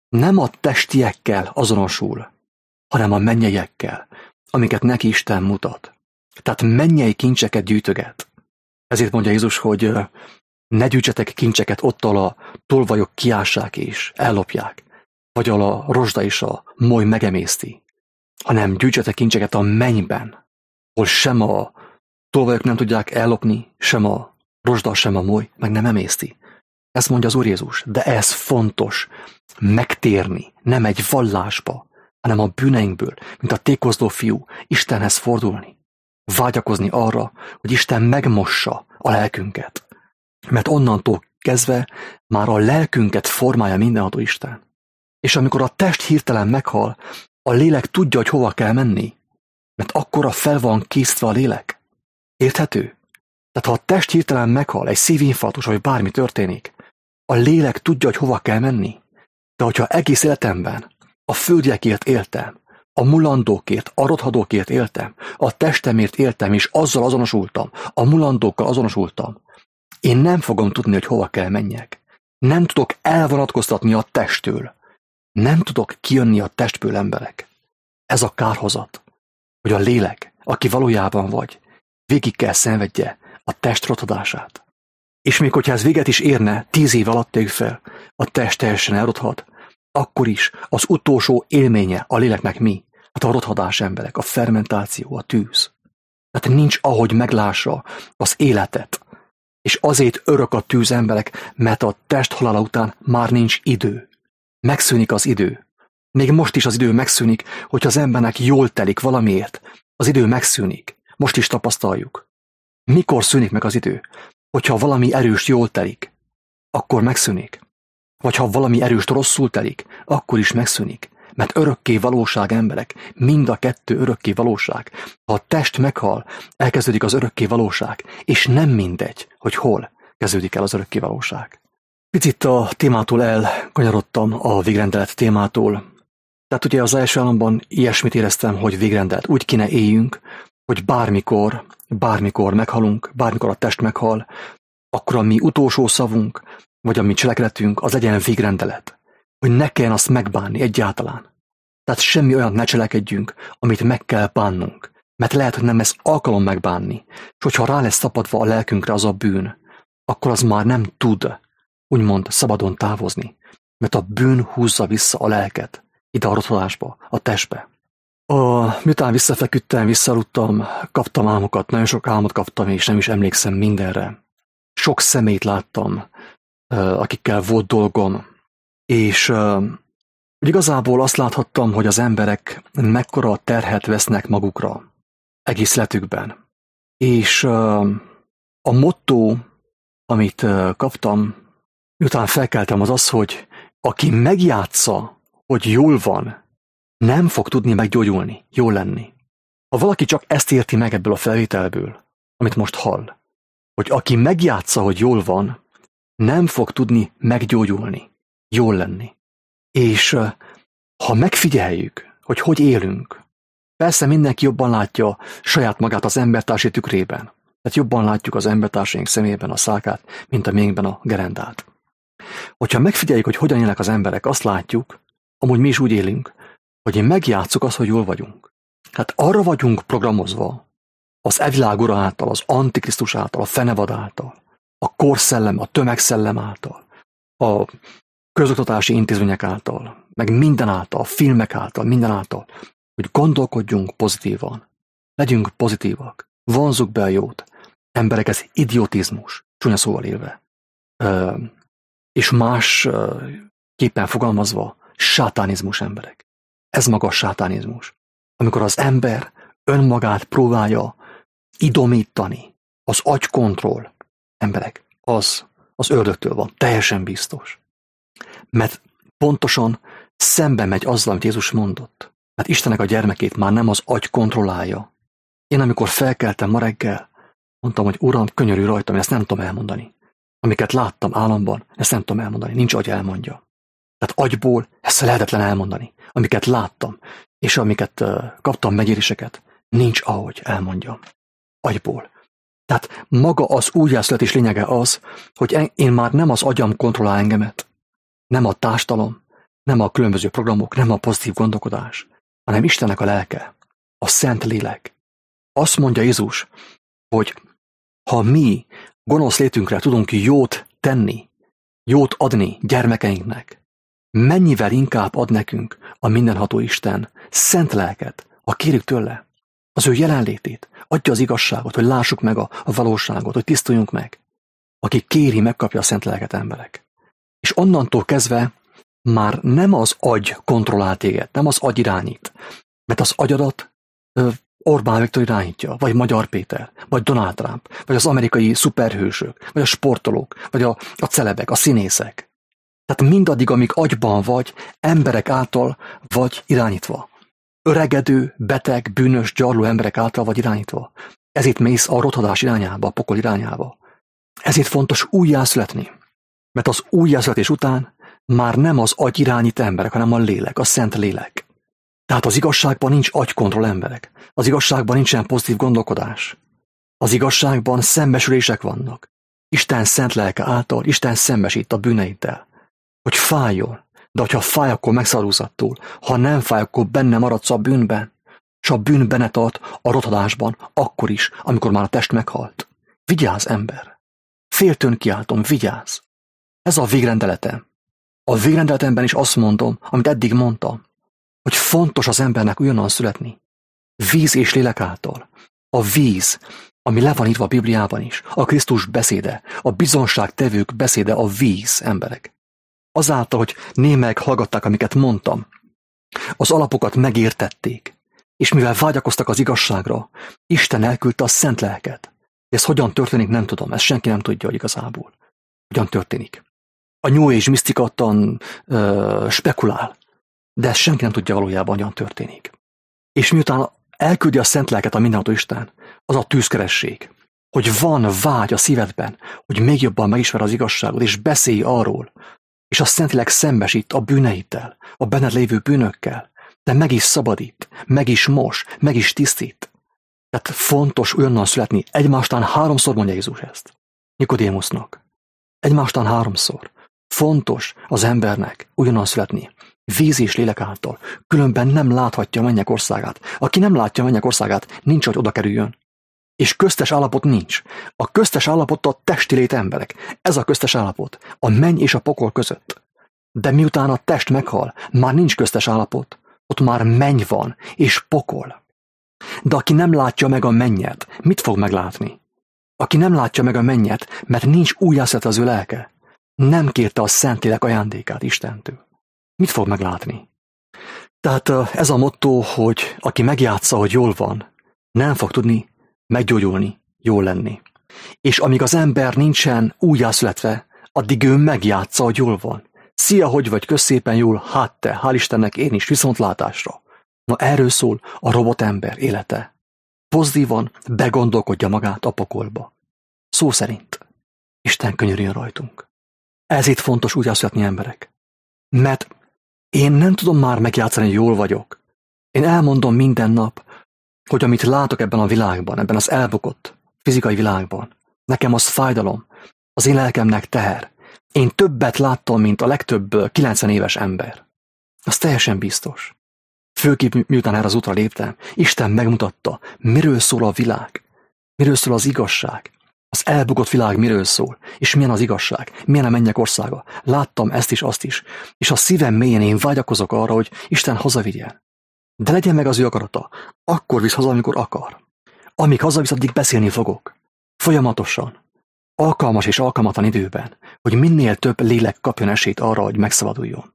nem a testiekkel azonosul, hanem a mennyeiekkel, amiket neki Isten mutat. Tehát mennyei kincseket gyűjtöget. Ezért mondja Jézus, hogy ne gyűjtsetek kincseket ott, ahol a tolvajok kiássák és ellopják, vagy ahol a rozsda és a moly megemészti, hanem gyűjtsetek kincseket a mennyben, hol sem a tolvajok nem tudják ellopni, sem a rozsda, sem a moly meg nem emészti. Ezt mondja az Úr Jézus, de ez fontos, megtérni, nem egy vallásba, hanem a bűneinkből, mint a tékozló fiú, Istenhez fordulni. Vágyakozni arra, hogy Isten megmossa a lelkünket. Mert onnantól kezdve már a lelkünket formálja mindenható Isten. És amikor a test hirtelen meghal, a lélek tudja, hogy hova kell menni. Mert akkora fel van készítve a lélek. Érthető? Tehát ha a test hirtelen meghal, egy szívinfarktus vagy bármi történik, a lélek tudja, hogy hova kell menni. De hogyha egész életemben a földiekért éltem, a mulandókért, a rothadókért éltem, a testemért éltem, és azzal azonosultam, a mulandókkal azonosultam, én nem fogom tudni, hogy hova kell menjek. Nem tudok elvonatkoztatni a testtől. Nem tudok kijönni a testből, emberek. Ez a kárhozat, hogy a lélek, aki valójában vagy, végig kell szenvedje a test rothadását. És még hogyha ez véget is érne, 10 év alatt tegyük fel, a test teljesen elrothad, akkor is az utolsó élménye a léleknek mi? Hát a rothadás, emberek, a fermentáció, a tűz. Tehát nincs ahogy meglássa az életet. És azért örök a tűz, emberek, mert a test halála után már nincs idő. Megszűnik az idő. Még most is az idő megszűnik, hogyha az embernek jól telik valamiért. Az idő megszűnik. Most is tapasztaljuk. Mikor szűnik meg az idő? Hogyha valami erős jól telik, akkor megszűnik. Vagy ha valami erős rosszul telik, akkor is megszűnik. Mert örökké valóság, emberek, mind a kettő örökké valóság. Ha a test meghal, elkezdődik az örökké valóság, és nem mindegy, hogy hol kezdődik el az örökké valóság. Picit a témától elkanyarodtam, a végrendelet témától. Tehát ugye az első államban ilyesmit éreztem, hogy végrendelet. Úgy kéne éljünk, hogy bármikor meghalunk, bármikor a test meghal, akkor a mi utolsó szavunk, vagy a mi cselekedetünk, az legyen végrendelet. Hogy ne kelljen azt megbánni egyáltalán. Tehát semmi olyat ne cselekedjünk, amit meg kell bánnunk. Mert lehet, hogy nem lesz alkalom megbánni. És hogyha rá lesz tapadva a lelkünkre az a bűn, akkor az már nem tud, úgymond szabadon távozni. Mert a bűn húzza vissza a lelket, ide a rothadásba, a testbe. Miután visszafeküdtem, visszaludtam, kaptam álmokat, nagyon sok álmot kaptam, és nem is emlékszem mindenre. Sok személyt láttam, akikkel volt dolgom, és igazából azt láthattam, hogy az emberek mekkora terhet vesznek magukra egész életükben. És a motto, amit kaptam, miután felkeltem, az az, hogy aki megjátsza, hogy jól van, nem fog tudni meggyógyulni, jól lenni. Ha valaki csak ezt érti meg ebből a felvételből, amit most hall, hogy aki megjátsza, hogy jól van, nem fog tudni meggyógyulni, jól lenni. És ha megfigyeljük, hogy élünk, persze mindenki jobban látja saját magát az embertársi tükrében, tehát jobban látjuk az embertársaink szemében a szálkát, mint a miénkben a gerendát. Hogyha megfigyeljük, hogy hogyan élnek az emberek, azt látjuk, amúgy mi is úgy élünk, hogy megjátsszuk azt, hogy jól vagyunk. Hát arra vagyunk programozva, az evilág ura által, az antikrisztus által, a fenevad által, a korszellem, a tömegszellem által, a közoktatási intézmények által, meg minden által, a filmek által, minden által, hogy gondolkodjunk pozitívan, legyünk pozitívak, vonzzuk be a jót. Emberek, ez idiotizmus, csúnya szóval élve. És más képen fogalmazva, sátánizmus, emberek. Ez maga a sátánizmus. Amikor az ember önmagát próbálja idomítani, az agykontroll, emberek, az ördögtől van, teljesen biztos. Mert pontosan szembe megy azzal, amit Jézus mondott. Mert Istennek a gyermekét már nem az agy kontrollálja. Én amikor felkeltem ma reggel, mondtam, hogy Uram, könyörülj rajtam, ezt nem tudom elmondani. Amiket láttam államban, ezt nem tudom elmondani, nincs agy elmondja. Tehát agyból ezt lehetetlen elmondani. Amiket láttam, és amiket kaptam megéréseket, nincs ahogy elmondjam. Agyból. Tehát maga az újjászületés lényege az, hogy én már nem az agyam kontrollál engemet, nem a társadalom, Nem a különböző programok, nem a pozitív gondolkodás, hanem Istennek a lelke, a Szent Lélek. Azt mondja Jézus, hogy ha mi gonosz létünkre tudunk jót tenni, jót adni gyermekeinknek, mennyivel inkább ad nekünk a mindenható Isten szent lelket, ha kérjük tőle, az ő jelenlétét, adja az igazságot, hogy lássuk meg a valóságot, hogy tisztuljunk meg. Aki kéri, megkapja a szent lelket, emberek. És onnantól kezdve már nem az agy kontrollál téged, nem az agy irányít, mert az agyadat Orbán Viktor irányítja, vagy Magyar Péter, vagy Donald Trump, vagy az amerikai szuperhősök, vagy a sportolók, vagy a celebek, a színészek. Tehát mindaddig, amíg agyban vagy, emberek által vagy irányítva. Öregedő, beteg, bűnös, gyarló emberek által vagy irányítva. Ezért mész a rothadás irányába, a pokol irányába. Ezért fontos újjászületni. Mert az újjászületés után már nem az agy irányít emberek, hanem a lélek, a szent lélek. Tehát az igazságban nincs agykontroll, emberek. Az igazságban nincsen pozitív gondolkodás. Az igazságban szembesülések vannak. Isten szent lelke által Isten szembesít a bűneiddel. Hogy fájjon, de hogyha fáj, akkor megszabadulsz attól. Ha nem fáj, akkor benne maradsz a bűnben. És a bűn benne tart a rothadásban, akkor is, amikor már a test meghalt. Vigyázz, ember! Féltőn kiáltom, vigyázz! Ez a végrendeletem. A végrendeletemben is azt mondom, amit eddig mondtam, hogy fontos az embernek újonnan születni. Víz és lélek által. A víz, ami le van írva a Bibliában is, a Krisztus beszéde, a bizonságtevők beszéde, a víz, emberek. Azáltal, hogy némelyek hallgatták, amiket mondtam, az alapokat megértették, és mivel vágyakoztak az igazságra, Isten elküldte a szent lelket. Ez hogyan történik, nem tudom, ezt senki nem tudja, hogy igazából. Hogyan történik. A New Age misztikattan spekulál, de ezt senki nem tudja valójában, hogyan történik. És miután elküldi a szent lelket a mindenható Isten, az a tűzkeresség, hogy van vágy a szívedben, hogy még jobban megismer az igazságot, és beszélj arról, és a Szentlélek szembesít a bűneiddel, a benned lévő bűnökkel, de meg is szabadít, meg is mos, meg is tisztít. Tehát fontos újonnan születni. Egymástán 3-szor mondja Jézus ezt. Nikodémusznak. Egymástán 3-szor. Fontos az embernek újonnan születni. Víz és lélek által. Különben nem láthatja a mennyek országát. Aki nem látja a mennyek országát, nincs, hogy oda kerüljön. És köztes állapot nincs. A köztes állapot a testi lét, emberek. Ez a köztes állapot. A menny és a pokol között. De miután a test meghal, már nincs köztes állapot. Ott már menny van, és pokol. De aki nem látja meg a mennyet, mit fog meglátni? Aki nem látja meg a mennyet, mert nincs újjászlet az ő lelke, nem kérte a Szentlélek ajándékát Istentől. Mit fog meglátni? Tehát ez a motto, hogy aki megjátsza, hogy jól van, nem fog tudni meggyógyulni, jól lenni. És amíg az ember nincsen újjászületve, addig ő megjátsza, hogy jól van. Szia, hogy vagy, közszépen jól, hát te, hál' Istennek én is, viszontlátásra. Na erről szól a robotember élete. Pozitívan begondolkodja magát a pokolba. Szó szerint. Isten könyörüljön rajtunk. Ez itt fontos újjászületni, emberek. Mert én nem tudom már megjátszani, hogy jól vagyok. Én elmondom minden nap, hogy amit látok ebben a világban, ebben az elbukott fizikai világban, nekem az fájdalom, az én lelkemnek teher. Én többet láttam, mint a legtöbb 90 éves ember. Az teljesen biztos. Főképp miután erre az útra léptem, Isten megmutatta, miről szól a világ, miről szól az igazság. Az elbukott világ miről szól, és milyen az igazság, milyen a mennyek országa. Láttam ezt is, azt is, és a szívem mélyén én vágyakozok arra, hogy Isten hazavigyen. De legyen meg az ő akarata, akkor visz haza, amikor akar. Amíg hazavisz, addig beszélni fogok. Folyamatosan. Alkalmas és alkalmatlan időben, hogy minél több lélek kapjon esélyt arra, hogy megszabaduljon.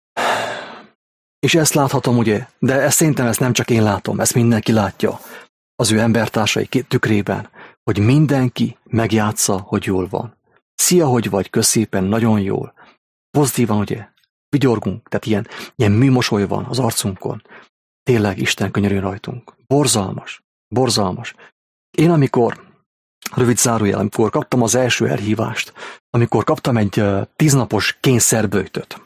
És ezt láthatom, ugye, de szerintem ezt nem csak én látom, ezt mindenki látja az ő embertársai tükrében, hogy mindenki megjátsza, hogy jól van. Szia, hogy vagy, közszépen, nagyon jól. Pozitívan, ugye, vigyorgunk, tehát ilyen műmosoly van az arcunkon. Tényleg Isten könyörüljön rajtunk. Borzalmas, borzalmas. Én rövid zárójel, amikor kaptam az első elhívást, amikor kaptam egy 10 napos kényszerböjtöt.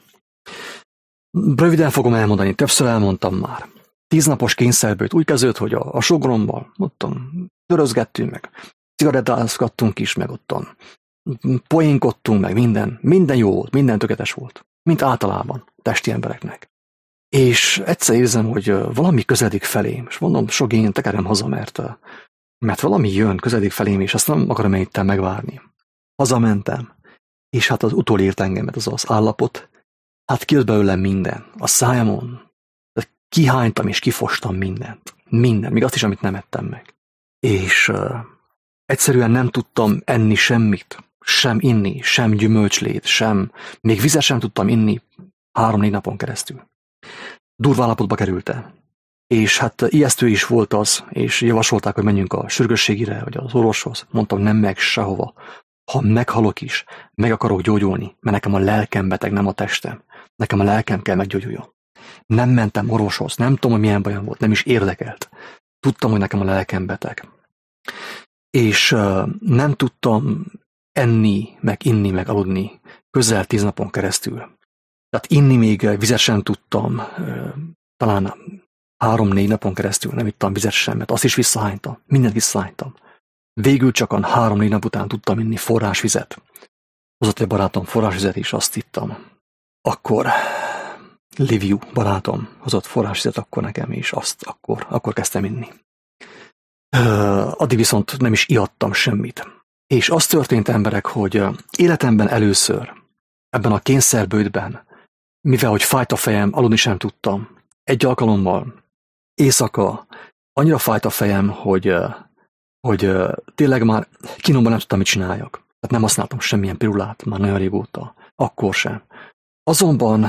Röviden fogom elmondani, többször elmondtam már. 10 napos kényszerböjt úgy kezdődött, hogy a sogrommal ottan törözgettünk meg, cigarettázgattunk is, meg ottan poénkodtunk meg, minden jó volt, minden tökéletes volt, mint általában. testi embereknek. És egyszer érzem, hogy valami közeledik felém, és mondom, Sogén, tekerem haza, mert valami jön, közeledik felém, és azt nem akarom én itten megvárni. Hazamentem, és hát az utolért engemet az állapot, hát kijött belőlem minden, a szájamon, kihánytam és kifostam mindent, még azt is, amit nem ettem meg. És egyszerűen nem tudtam enni semmit, sem inni, sem gyümölcslét, még vizet sem tudtam inni 3-4 napon keresztül. Durva állapotba kerültem. És hát ijesztő is volt az, és javasolták, hogy menjünk a sürgősségire, vagy az orvoshoz. Mondtam, nem meg sehova. Ha meghalok is, meg akarok gyógyulni, mert nekem a lelkem beteg, nem a testem. Nekem a lelkem kell meggyógyuljon. Nem mentem orvoshoz, nem tudom, hogy milyen bajom volt, nem is érdekelt. Tudtam, hogy nekem a lelkem beteg. És nem tudtam enni, meg inni, meg aludni közel 10 napon keresztül. Tehát inni még vizet sem tudtam, talán 3-4 napon keresztül nem ittam vizet sem, mert azt is visszahánytam, mindent visszahánytam. Végül csak 3-4 nap után tudtam inni forrásvizet. Hozott egy barátom forrásvizet, és azt ittam. Akkor Liviu barátom hozott forrásvizet akkor nekem, és azt akkor kezdtem inni. Addig viszont nem is ihattam semmit. És az történt, emberek, hogy életemben először, ebben a kényszerbőtben, mivel hogy fájt a fejem, aludni sem tudtam. Egy alkalommal éjszaka annyira fájt a fejem, hogy tényleg már kínomban nem tudtam, mit csináljak. Tehát nem használtam semmilyen pirulát, már nagyon régóta. Akkor sem. Azonban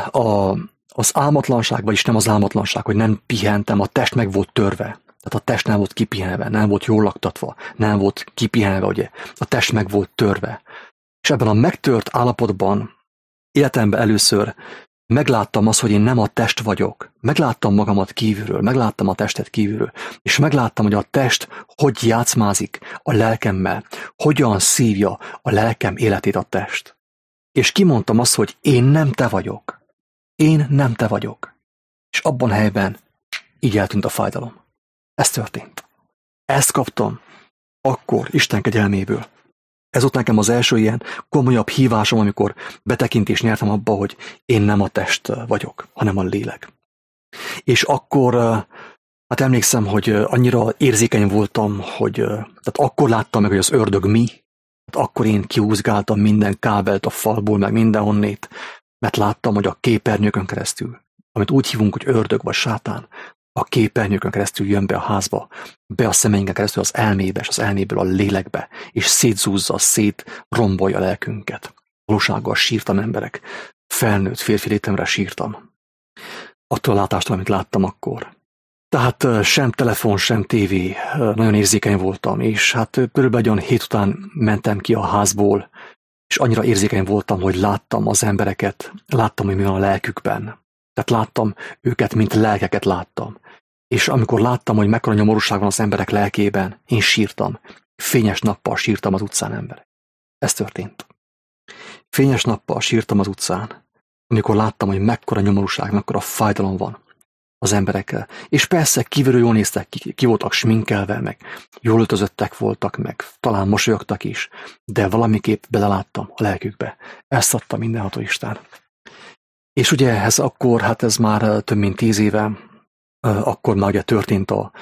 az álmatlanság, vagyis nem az álmatlanság, hogy nem pihentem, a test meg volt törve. Tehát a test nem volt kipihenve, nem volt jól laktatva, nem volt kipihenve, ugye. A test meg volt törve. És ebben a megtört állapotban életemben először megláttam azt, hogy én nem a test vagyok. Megláttam magamat kívülről, megláttam a testet kívülről, és megláttam, hogy a test hogy játszmázik a lelkemmel, hogyan szívja a lelkem életét a test. És kimondtam azt, hogy én nem te vagyok. Én nem te vagyok. És abban a helyben így eltűnt a fájdalom. Ez történt. Ezt kaptam akkor Isten kegyelméből. Ez ott nekem az első ilyen komolyabb hívásom, amikor betekintést nyertem abba, hogy én nem a test vagyok, hanem a lélek. És akkor, hát emlékszem, hogy annyira érzékeny voltam, tehát akkor láttam meg, hogy az ördög mi, hát akkor én kihúzgáltam minden kábelt a falból, meg mindenhonnét, mert láttam, hogy a képernyőkön keresztül, amit úgy hívunk, hogy ördög vagy sátán, a képernyőkön keresztül jön be a házba, be a szemeinken keresztül az elmébe, és az elméből a lélekbe, és szétzúzza, szétrombolja a lelkünket. Valósággal sírtam, emberek. Felnőtt férfi létemre sírtam. Attól a látástól, amit láttam akkor. Tehát sem telefon, sem tévé, nagyon érzékeny voltam, és hát körülbelül 7 után mentem ki a házból, és annyira érzékeny voltam, hogy láttam az embereket, láttam, hogy mi van a lelkükben. Tehát láttam őket, mint lelkeket láttam. És amikor láttam, hogy mekkora nyomorúság van az emberek lelkében, én sírtam. Fényes nappal sírtam az utcán, emberek. Ez történt. Fényes nappal sírtam az utcán, amikor láttam, hogy mekkora nyomorúság, mekkora fájdalom van az emberekkel. És persze kívülről jól néztek ki voltak sminkelve, meg jól öltözöttek voltak, meg talán mosolyogtak is, de valamiképp beleláttam a lelkükbe. Ezt adta mindenható Isten. És ugye ez már több mint 10 éve, akkor már ugye történt a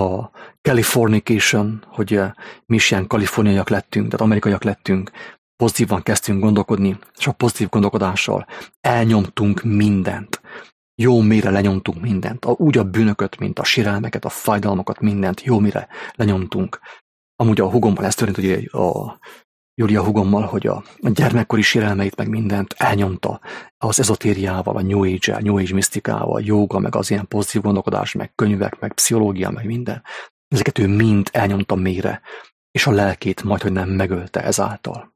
Californication, hogy mi is ilyen kaliforniaiak lettünk, tehát amerikaiak lettünk, pozitívan kezdtünk gondolkodni, és a pozitív gondolkodással elnyomtunk mindent. Jó mélyre lenyomtunk mindent. Úgy a bűnököt, mint a sérelmeket, a fájdalmakat, mindent jó mélyre lenyomtunk. Amúgy a hugommal ez történt, ugye a Júlia hugommal, hogy a gyermekkori sérelmeit meg mindent elnyomta az ezotériával, a New Age-el, New Age misztikával, jóga, meg az ilyen pozitív gondolkodás, meg könyvek, meg pszichológia, meg minden. Ezeket ő mind elnyomta mélyre, és a lelkét majdhogy nem megölte ezáltal.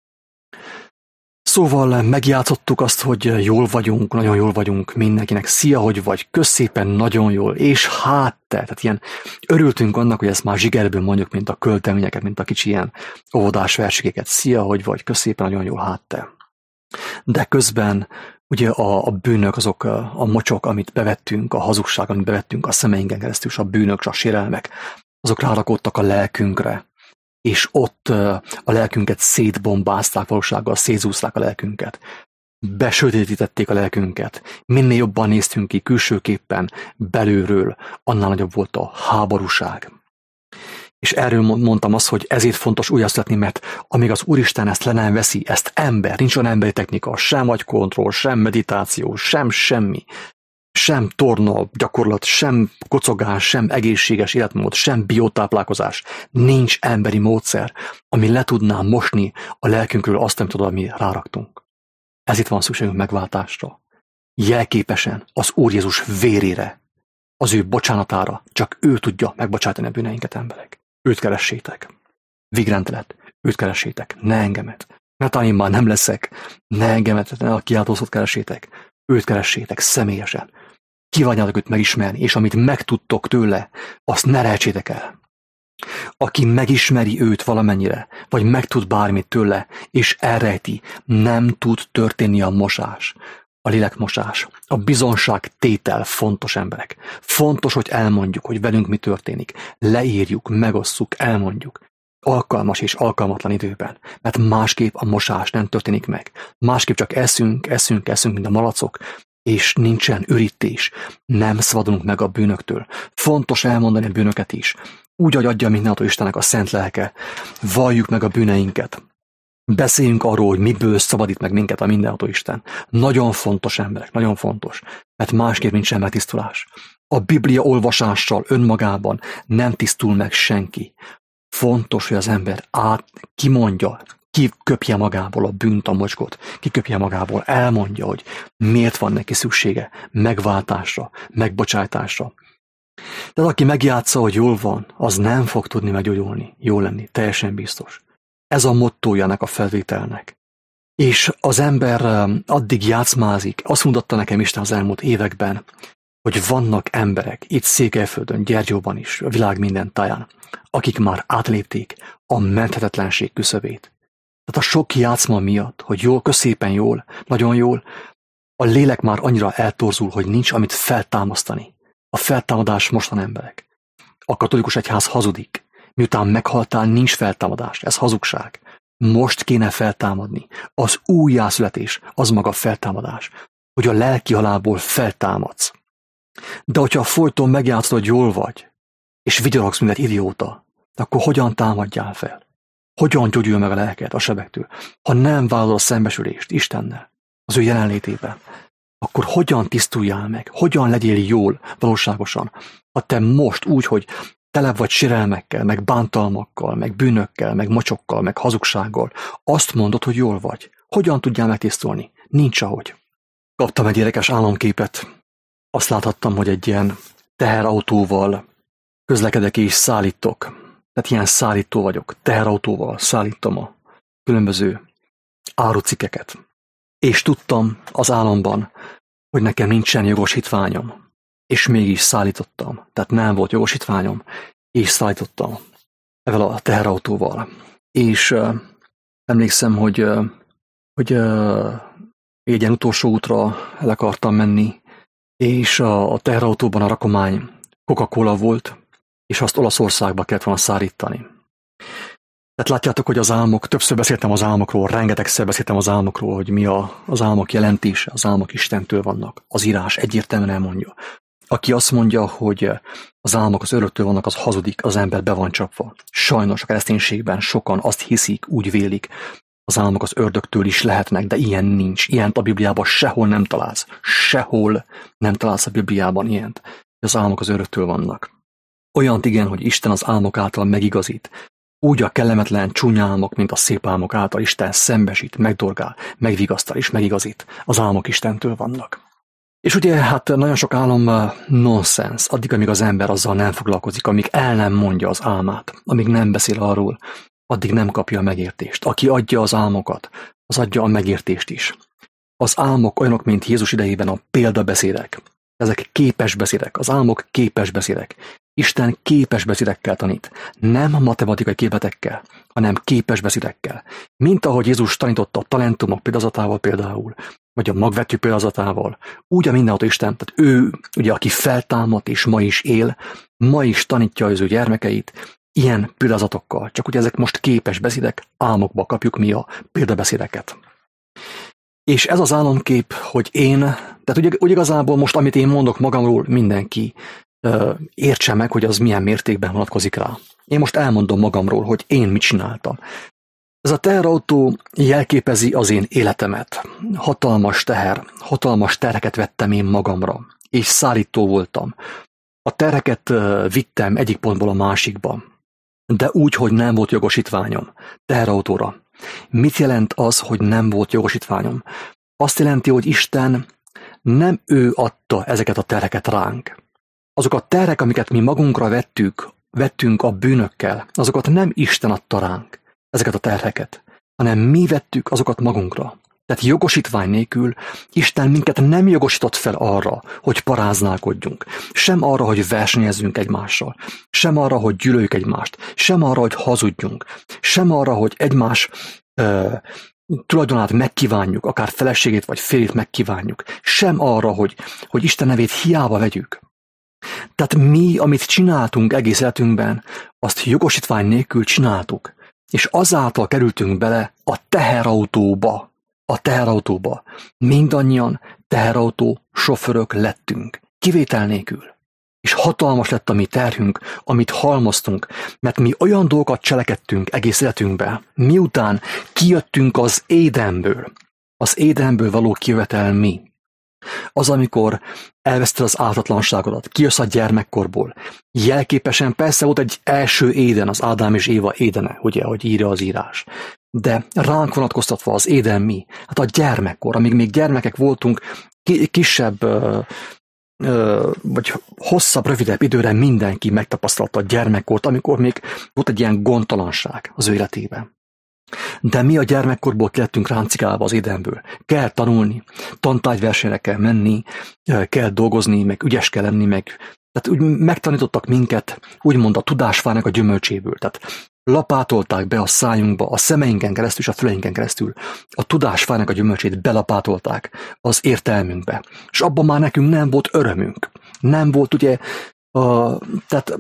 Szóval megjátszottuk azt, hogy jól vagyunk, nagyon jól vagyunk mindenkinek. Szia, hogy vagy, kösz szépen, nagyon jól, és hát te. Tehát ilyen örültünk annak, hogy ezt már zsigerből mondjuk, mint a költeményeket, mint a kicsi ilyen óvodás verséket. Szia, hogy vagy, kösz szépen, nagyon jól, hát te. De közben ugye a bűnök, azok a mocsok, amit bevettünk, a hazugság, amit bevettünk a szemeinken keresztül, és a bűnök, és a sérelmek, azok rárakódtak a lelkünkre. És ott a lelkünket szétbombázták, valósággal szétzúzták a lelkünket. besötétítették a lelkünket. Minél jobban néztünk ki külsőképpen, belülről, annál nagyobb volt a háborúság. És erről mondtam azt, hogy ezért fontos újjászületni, mert amíg az Úristen ezt le nem veszi, ezt ember, nincs olyan emberi technika, sem agykontroll, sem meditáció, sem semmi, sem torna gyakorlat, sem kocogás, sem egészséges életmód, sem biotáplálkozás. Nincs emberi módszer, ami le tudná mosni a lelkünkről azt, amit oda mi ráraktunk. Ezért van szükségünk megváltásra. Jelképesen az Úr Jézus vérére, az ő bocsánatára, csak ő tudja megbocsátani a bűneinket, emberek. Őt keressétek. Vigrentelet, őt keressétek, ne engemet. Mert én már nem leszek, ne engemet, ne a kiáltószót keressétek. Őt keressétek személyesen. Kívánjátok őt megismerni, és amit megtudtok tőle, azt ne rejtsétek el. Aki megismeri őt valamennyire, vagy megtud bármit tőle, és elrejti, nem tud történni a mosás. A lélekmosás, a bizonságtétel fontos, emberek. Fontos, hogy elmondjuk, hogy velünk mi történik. Leírjuk, megosszuk, elmondjuk. Alkalmas és alkalmatlan időben. Mert másképp a mosás nem történik meg. Másképp csak eszünk, mint a malacok, és nincsen ürítés. Nem szabadulunk meg a bűnöktől. Fontos elmondani a bűnöket is. Úgy, hogy adja mindenható Istennek a szent lelke. Valljuk meg a bűneinket. Beszéljünk arról, hogy miből szabadít meg minket a mindenható Isten. Nagyon fontos, emberek, nagyon fontos, mert másképp nincsen megtisztulás. A Biblia olvasással önmagában nem tisztul meg senki. Fontos, hogy az ember kimondja, kiköpje magából a bűnt, a mocskot, kiköpje magából, elmondja, hogy miért van neki szüksége megváltásra, megbocsátásra. De aki megjátsza, hogy jól van, az nem fog tudni meggyógyulni, jól lenni, teljesen biztos. Ez a mottója ennek a felvételnek. És az ember addig játszmázik, azt mutatta nekem Isten az elmúlt években, hogy vannak emberek, itt Székelyföldön, Gyergyóban is, a világ minden táján, akik már átlépték a menthetetlenség küszöbét. Tehát a sok játszma miatt, hogy jól, középen jól, nagyon jól, a lélek már annyira eltorzul, hogy nincs amit feltámasztani. A feltámadás mostan, emberek. A katolikus egyház hazudik. Miután meghaltál, nincs feltámadás. Ez hazugság. Most kéne feltámadni. Az újjászületés, az maga feltámadás. Hogy a lelki halálból feltámadsz. De hogyha folyton megjátszod, hogy jól vagy, és vigyorogsz, mint egy idióta, akkor hogyan támadjál fel? Hogyan gyógyul meg a lelked a sebektől? Ha nem vállalod a szembesülést Istennel, az ő jelenlétében, akkor hogyan tisztuljál meg? Hogyan legyél jól, valóságosan? Ha te most úgy, hogy tele vagy sérelmekkel, meg bántalmakkal, meg bűnökkel, meg mocsokkal, meg hazugsággal, azt mondod, hogy jól vagy. Hogyan tudjál megtisztulni? Nincs ahogy. Kaptam egy érdekes álomképet. Azt láthattam, hogy egy ilyen teherautóval közlekedek és szállítok. Tehát ilyen szállító vagyok. Teherautóval szállítom a különböző árucikkeket. És tudtam az álomban, hogy nekem nincsen jogosítványom. És mégis szállítottam. Tehát nem volt jogosítványom, és szállítottam ezzel a teherautóval. És emlékszem, hogy egy ilyen utolsó útra el akartam menni, és a teherautóban a rakomány Coca-Cola volt, és azt Olaszországba kellett volna szállítani. Tehát látjátok, hogy az álmok, többször beszéltem az álmokról, rengetegszer beszéltem az álmokról, hogy mi az álmok jelentése, az álmok Istentől vannak. Az írás egyértelműen elmondja. Aki azt mondja, hogy az álmok az öröktől vannak, az hazudik, az ember be van csapva. Sajnos a kereszténységben sokan azt hiszik, úgy vélik, az álmok az ördögtől is lehetnek, de ilyen nincs. Ilyent a Bibliában sehol nem találsz. Sehol nem találsz a Bibliában ilyent. Az álmok az ördögtől vannak. Olyant igen, hogy Isten az álmok által megigazít. Úgy a kellemetlen csúnya álmok, mint a szép álmok által Isten szembesít, megdorgál, megvigasztal és megigazít. Az álmok Istentől vannak. És ugye hát nagyon sok álom nonsens, addig, amíg az ember azzal nem foglalkozik, amíg el nem mondja az álmát, amíg nem beszél arról, addig nem kapja a megértést. Aki adja az álmokat, az adja a megértést is. Az álmok olyanok, mint Jézus idejében a példabeszédek. Ezek képes beszédek, az álmok képes beszédek. Isten képes beszédekkel tanít, nem matematikai képletekkel, hanem képes beszédekkel. Mint ahogy Jézus tanította a talentumok példázatával például, vagy a magvető példázatával, úgy a mindenható Isten, tehát ő, ugye, aki feltámadt és ma is él, ma is tanítja az ő gyermekeit ilyen példázatokkal, csak ugye ezek most képes beszédek, álmokba kapjuk mi a példabeszédeket. És ez az álomkép, hogy tehát úgy igazából most, amit én mondok magamról, mindenki értse meg, hogy az milyen mértékben vonatkozik rá. Én most elmondom magamról, hogy én mit csináltam. Ez a teherautó jelképezi az én életemet. Hatalmas terheket vettem én magamra, és szállító voltam. A terheket vittem egyik pontból a másikba, de úgy, hogy nem volt jogosítványom teherautóra. Mit jelent az, hogy nem volt jogosítványom? Azt jelenti, hogy Isten nem ő adta ezeket a terheket ránk. Azok a terhek, amiket mi magunkra vettünk a bűnökkel, azokat nem Isten adta ránk, ezeket a terheket, hanem mi vettük azokat magunkra. Tehát jogosítvány nélkül Isten minket nem jogosított fel arra, hogy paráználkodjunk, sem arra, hogy versenyezzünk egymással, sem arra, hogy gyűlöljük egymást, sem arra, hogy hazudjunk, sem arra, hogy egymás tulajdonát megkívánjuk, akár feleségét vagy férjét megkívánjuk, sem arra, hogy Isten nevét hiába vegyük. Tehát mi, amit csináltunk egész életünkben, azt jogosítvány nélkül csináltuk, és azáltal kerültünk bele a teherautóba. Mindannyian teherautó sofőrök lettünk, kivétel nélkül. És hatalmas lett a mi terhünk, amit halmoztunk, mert mi olyan dolgokat cselekedtünk egész életünkben, miután kijöttünk az Édenből. Az Édenből való kijövetel mi? Az, amikor elveszted az ártatlanságodat, kijössz a gyermekkorból. Jelképesen persze volt egy első Éden, az Ádám és Éva Édene, ugye, hogy írja az írás. De ránk vonatkoztatva az Éden mi? Hát a gyermekkor, amíg még gyermekek voltunk, kisebb vagy hosszabb, rövidebb időre mindenki megtapasztalta a gyermekkort, amikor még volt egy ilyen gondtalanság az ő életében. De mi a gyermekkorból lettünk ráncigálva az Édenből. Kell tanulni, tantárgyversenyre kell menni, kell dolgozni, meg ügyes kell lenni, tehát úgy megtanítottak minket, úgymond a tudásfának a gyümölcséből. Tehát lapátolták be a szájunkba, a szemeinken keresztül és a füleinken keresztül a tudásfának a gyümölcsét belapátolták az értelmünkbe. És abban már nekünk nem volt örömünk. Nem volt ugye, tehát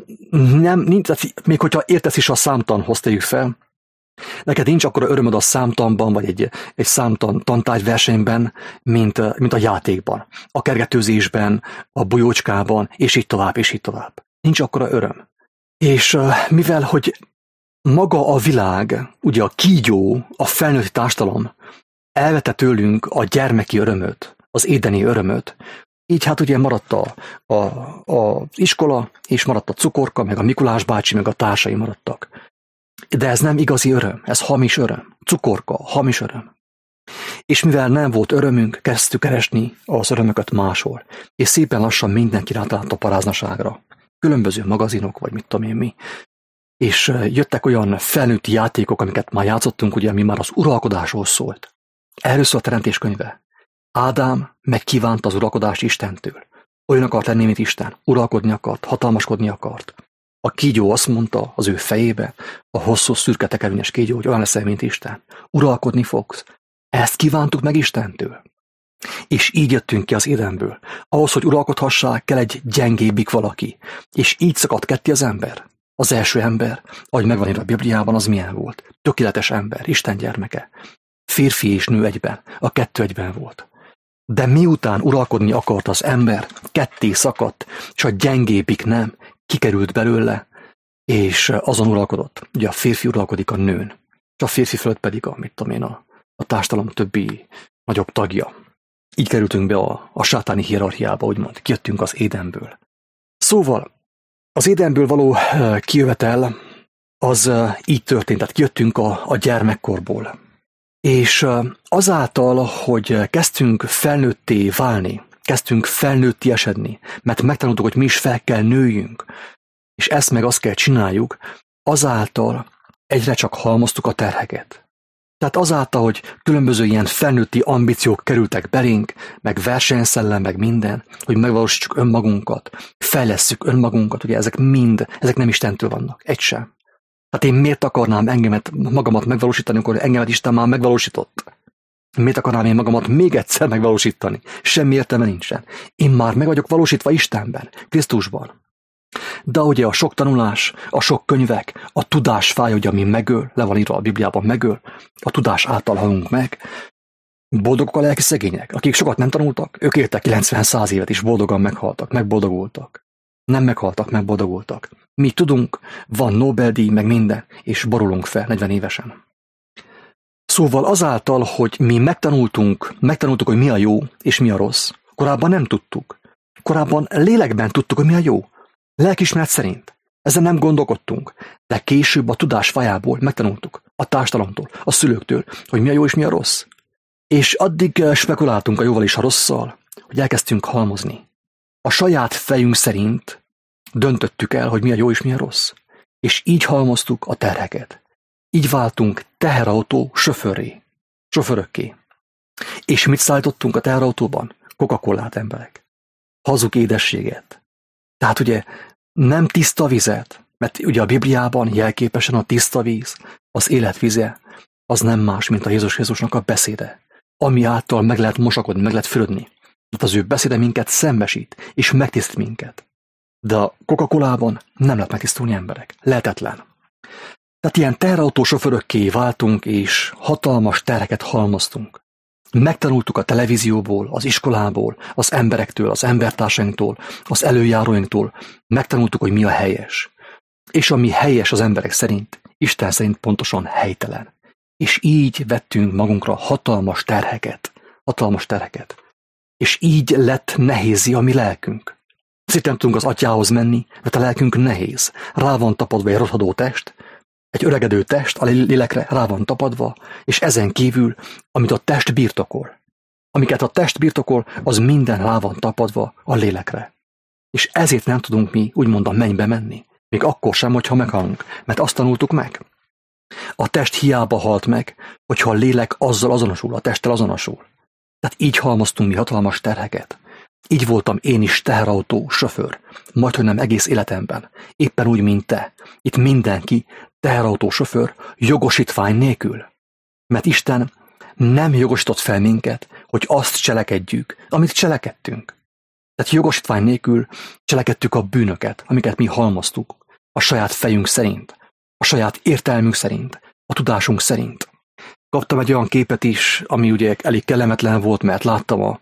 még hogyha értesz is a számtanhoz tegyük fel, neked nincs akkora örömöd a számtanban, vagy egy számtan tantárgyversenyben, mint a játékban, a kergetőzésben, a bolyócskában, és így tovább, és így tovább. Nincs akkora öröm. És mivel, hogy maga a világ, ugye a kígyó, a felnőtti társadalom elvette tőlünk a gyermeki örömöt, az édeni örömöt, így hát ugye maradt az iskola, és maradt a cukorka, meg a Mikulás bácsi, meg a társai maradtak. De ez nem igazi öröm, ez hamis öröm. Cukorka, hamis öröm. És mivel nem volt örömünk, kezdtük keresni az örömöket máshol. És szépen lassan mindenki rátalált a paráznaságra. Különböző magazinok, vagy mit tudom én mi. És jöttek olyan felnőtti játékok, amiket már játszottunk, ugye, ami már az uralkodásról szólt. Erről szól a Teremtés könyve. Ádám megkívánta az uralkodást Istentől. Olyan akart lenni, mint Isten. Uralkodni akart, hatalmaskodni akart. A kígyó azt mondta az ő fejébe, a hosszú szürke tekervényes kígyó, hogy olyan leszel, mint Isten. Uralkodni fogsz. Ezt kívántuk meg Istentől. És így jöttünk ki az Édenből. Ahhoz, hogy uralkodhassák, kell egy gyengébbik valaki. És így szakadt ketté az ember. Az első ember, ahogy megvan írva a Bibliában, az milyen volt? Tökéletes ember, Isten gyermeke. Férfi és nő egyben, a kettő egyben volt. De miután uralkodni akart az ember, ketté szakadt, és a gyengébbik nem, kikerült belőle, és azon uralkodott. Ugye a férfi uralkodik a nőn, és a férfi fölött pedig a társadalom többi nagyobb tagja. Így kerültünk be a sátáni hierarchiába, úgymond, kijöttünk az Édenből. Szóval az Édenből való kijövetel az így történt, tehát kijöttünk a gyermekkorból. És azáltal, hogy kezdtünk felnőtté válni, kezdtünk felnőtti esedni, mert megtanultuk, hogy mi is fel kell nőjünk, és ezt meg azt kell csináljuk, azáltal egyre csak halmoztuk a terheket. Tehát azáltal, hogy különböző ilyen felnőtti ambíciók kerültek belénk, meg versenyszellem, meg minden, hogy megvalósítsuk önmagunkat, fejlesszük önmagunkat, ugye ezek nem Istentől vannak, egy sem. Hát én miért akarnám magamat megvalósítani, amikor engemet Isten már megvalósított? Miért akarnám én magamat még egyszer megvalósítani? Semmi értelme nincsen. Én már meg vagyok valósítva Istenben, Krisztusban. De ugye a sok tanulás, a sok könyvek, a tudás fáj, hogy ami megöl, le van írva a Bibliában megöl, a tudás által halunk meg. Boldogok a lelki szegények, akik sokat nem tanultak, ők éltek 90-100 évet is, boldogan meghaltak, megboldogultak. Nem meghaltak, megboldogultak. Mi tudunk, van Nobel-díj, meg minden, és borulunk fel 40 évesen. Szóval azáltal, hogy mi megtanultuk, hogy mi a jó és mi a rossz, korábban nem tudtuk. Korábban lélekben tudtuk, hogy mi a jó. Lelkiismeret szerint. Ezen nem gondolkodtunk, de később a tudás fajából megtanultuk, a társadalomtól, a szülőktől, hogy mi a jó és mi a rossz. És addig spekuláltunk a jóval és a rosszal, hogy elkezdtünk halmozni. A saját fejünk szerint döntöttük el, hogy mi a jó és mi a rossz. És így halmoztuk a terheket. Így váltunk teherautó sofőrökké. És mit szállítottunk a teherautóban? Coca-Colát, emberek. Hazug édességet. Tehát ugye nem tiszta vizet, mert ugye a Bibliában jelképesen a tiszta víz, az életvize, az nem más, mint a Jézus Krisztusnak a beszéde, ami által meg lehet mosakodni, meg lehet fürödni. Tehát az ő beszéde minket szembesít, és megtisztít minket. De a Coca-Colában nem lehet megtisztulni, emberek. Lehetetlen. Tehát ilyen teherautósofőrökké váltunk, és hatalmas terheket halmoztunk. Megtanultuk a televízióból, az iskolából, az emberektől, az embertársainktól, az előjáróinktól, megtanultuk, hogy mi a helyes. És ami helyes az emberek szerint, Isten szerint pontosan helytelen. És így vettünk magunkra hatalmas terheket. És így lett nehézé a mi lelkünk. Azért nem tudunk az atyához menni, mert a lelkünk nehéz. Rá van tapadva egy rothadó test, egy öregedő test a lélekre rá van tapadva, és ezen kívül, amit a test birtokol. Amiket a test birtokol, az minden rá van tapadva a lélekre. És ezért nem tudunk mi úgymond a mennybe menni. Még akkor sem, hogyha meghalunk, mert azt tanultuk meg. A test hiába halt meg, hogyha a lélek azzal azonosul, a testtel azonosul. Tehát így halmoztunk mi hatalmas terheket. Így voltam én is teherautó sofőr, majdhogy nem egész életemben, éppen úgy, mint te. Itt mindenki teherautó sofőr jogosítvány nélkül. Mert Isten nem jogosított fel minket, hogy azt cselekedjük, amit cselekedtünk. Tehát jogosítvány nélkül cselekedtük a bűnöket, amiket mi halmoztuk, a saját fejünk szerint, a saját értelmünk szerint, a tudásunk szerint. Kaptam egy olyan képet is, ami ugye elég kellemetlen volt, mert láttam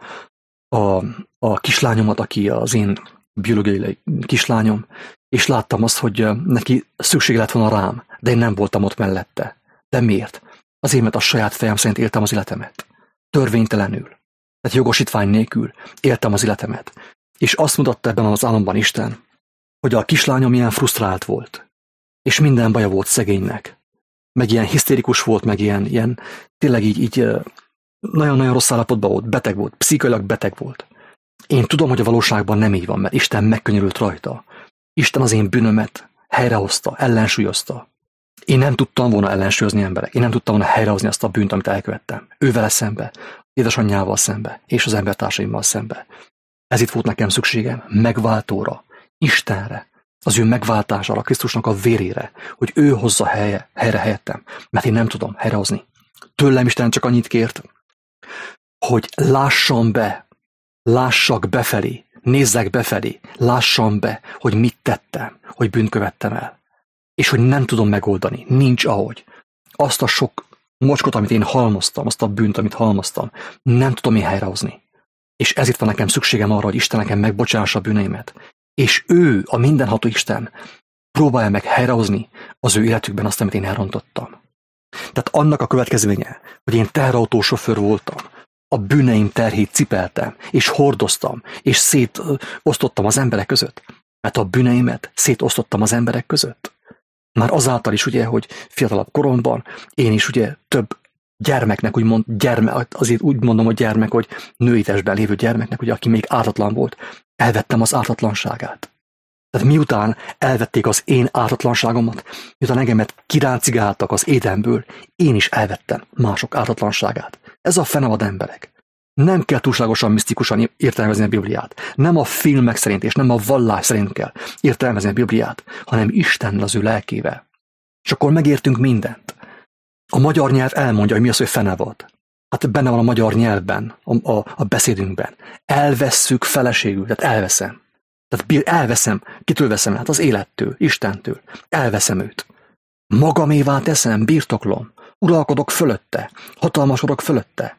a kislányomat, aki az én biológiai kislányom, és láttam azt, hogy neki szüksége lett volna rám, de én nem voltam ott mellette. De miért? Azért, mert a saját fejem szerint éltem az életemet. Törvénytelenül. Tehát jogosítvány nélkül éltem az életemet. És azt mutatta ebben az álomban Isten, hogy a kislányom ilyen frusztrált volt. És minden baja volt szegénynek. Meg ilyen hisztérikus volt, meg ilyen tényleg így nagyon-nagyon rossz állapotban volt, beteg volt, pszichailag beteg volt. Én tudom, hogy a valóságban nem így van, mert Isten megkönyörült rajta. Isten az én bűnömet helyrehozta, ellensúlyozta. Én nem tudtam volna ellensúlyozni, emberek. Én nem tudtam volna helyrehozni azt a bűnt, amit elkövettem. Ővele szembe, édesanyjával szembe, és az embertársaimmal szembe. Ez itt volt nekem szükségem, megváltóra, Istenre, az ő megváltására, Krisztusnak a vérére, hogy ő hozza helyre helyettem, mert én nem tudom helyrehozni. Tőlem Isten csak annyit kért, hogy lássak befelé, nézzek befelé, lássam be, hogy mit tettem, hogy bűnt követtem el. És hogy nem tudom megoldani, nincs ahogy. Azt a sok mocskot, amit én halmoztam, azt a bűnt, amit halmoztam, nem tudom én helyrehozni. És ezért van nekem szükségem arra, hogy Isten nekem megbocsássa a bűneimet. És ő, a mindenható Isten, próbálja meg helyrehozni az ő életükben azt, amit én elrontottam. Tehát annak a következménye, hogy én teherautósofőr voltam, a bűneim terhét cipeltem, és hordoztam, és szétosztottam az emberek között. Mert a bűneimet szétosztottam az emberek között. Már azáltal is, ugye, hogy fiatalabb koromban én is ugye több gyermeknek, azért úgy mondom, hogy gyermek, hogy női testben lévő gyermeknek, ugye, aki még ártatlan volt, elvettem az ártatlanságát. Tehát miután elvették az én ártatlanságomat, miután engemet kiráncigáltak az édenből, én is elvettem mások ártatlanságát. Ez a fenavad, emberek. Nem kell túlságosan misztikusan értelmezni a Bibliát. Nem a filmek szerint és nem a vallás szerint kell értelmezni a Bibliát, hanem Istennel, az ő lelkével. És akkor megértünk mindent. A magyar nyelv elmondja, hogy mi az, hogy fenevad. Hát benne van a magyar nyelvben, a beszédünkben. Elvesszük feleségül, tehát elveszem. Tehát elveszem, kitől veszem? Hát az élettől, Istentől. Elveszem őt. Magamévá teszem, birtoklom, uralkodok fölötte, hatalmasodok fölötte.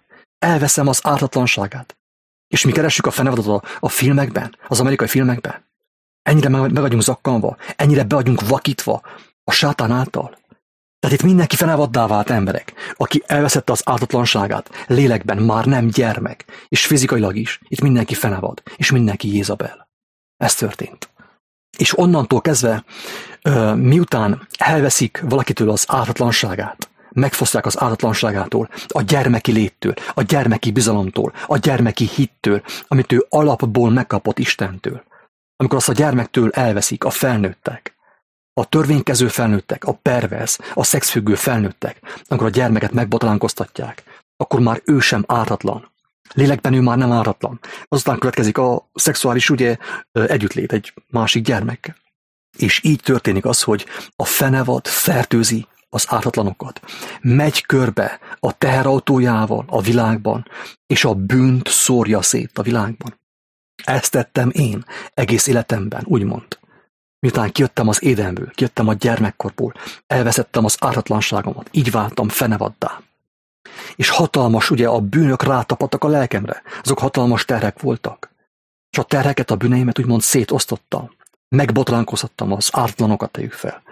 elveszem az ártatlanságát. És mi keressük a fenevadot a filmekben, az amerikai filmekben. Ennyire meg vagyunk zakkanva, ennyire be vagyunk vakítva a sátán által. Tehát itt mindenki fenevaddá vált emberek, aki elveszette az ártatlanságát, lélekben már nem gyermek, és fizikailag is, itt mindenki fenevad, és mindenki Jézabel. Ez történt. És onnantól kezdve, miután elveszik valakitől az ártatlanságát, megfosztják az ártatlanságától, a gyermeki léttől, a gyermeki bizalomtól, a gyermeki hittől, amit ő alapból megkapott Istentől. Amikor azt a gyermektől elveszik a felnőttek, a törvénykező felnőttek, a perverz, a szexfüggő felnőttek, amikor a gyermeket megbotránkoztatják, akkor már ő sem ártatlan. Lélekben ő már nem ártatlan. Azután következik a szexuális együttlét egy másik gyermekkel. És így történik az, hogy a fenevad fertőzi az ártatlanokat. Megy körbe a teherautójával a világban, és a bűnt szórja szét a világban. Ezt tettem én egész életemben, úgymond. Miután kijöttem az Édenből, kijöttem a gyermekkorból, elveszettem az ártatlanságomat, így váltam fenevaddá. És hatalmas, a bűnök rátapadtak a lelkemre. Azok hatalmas terhek voltak. És a terheket, a bűneimet úgymond szétosztottam. Megbotránkoztattam az ártatlanokat, tegyük fel.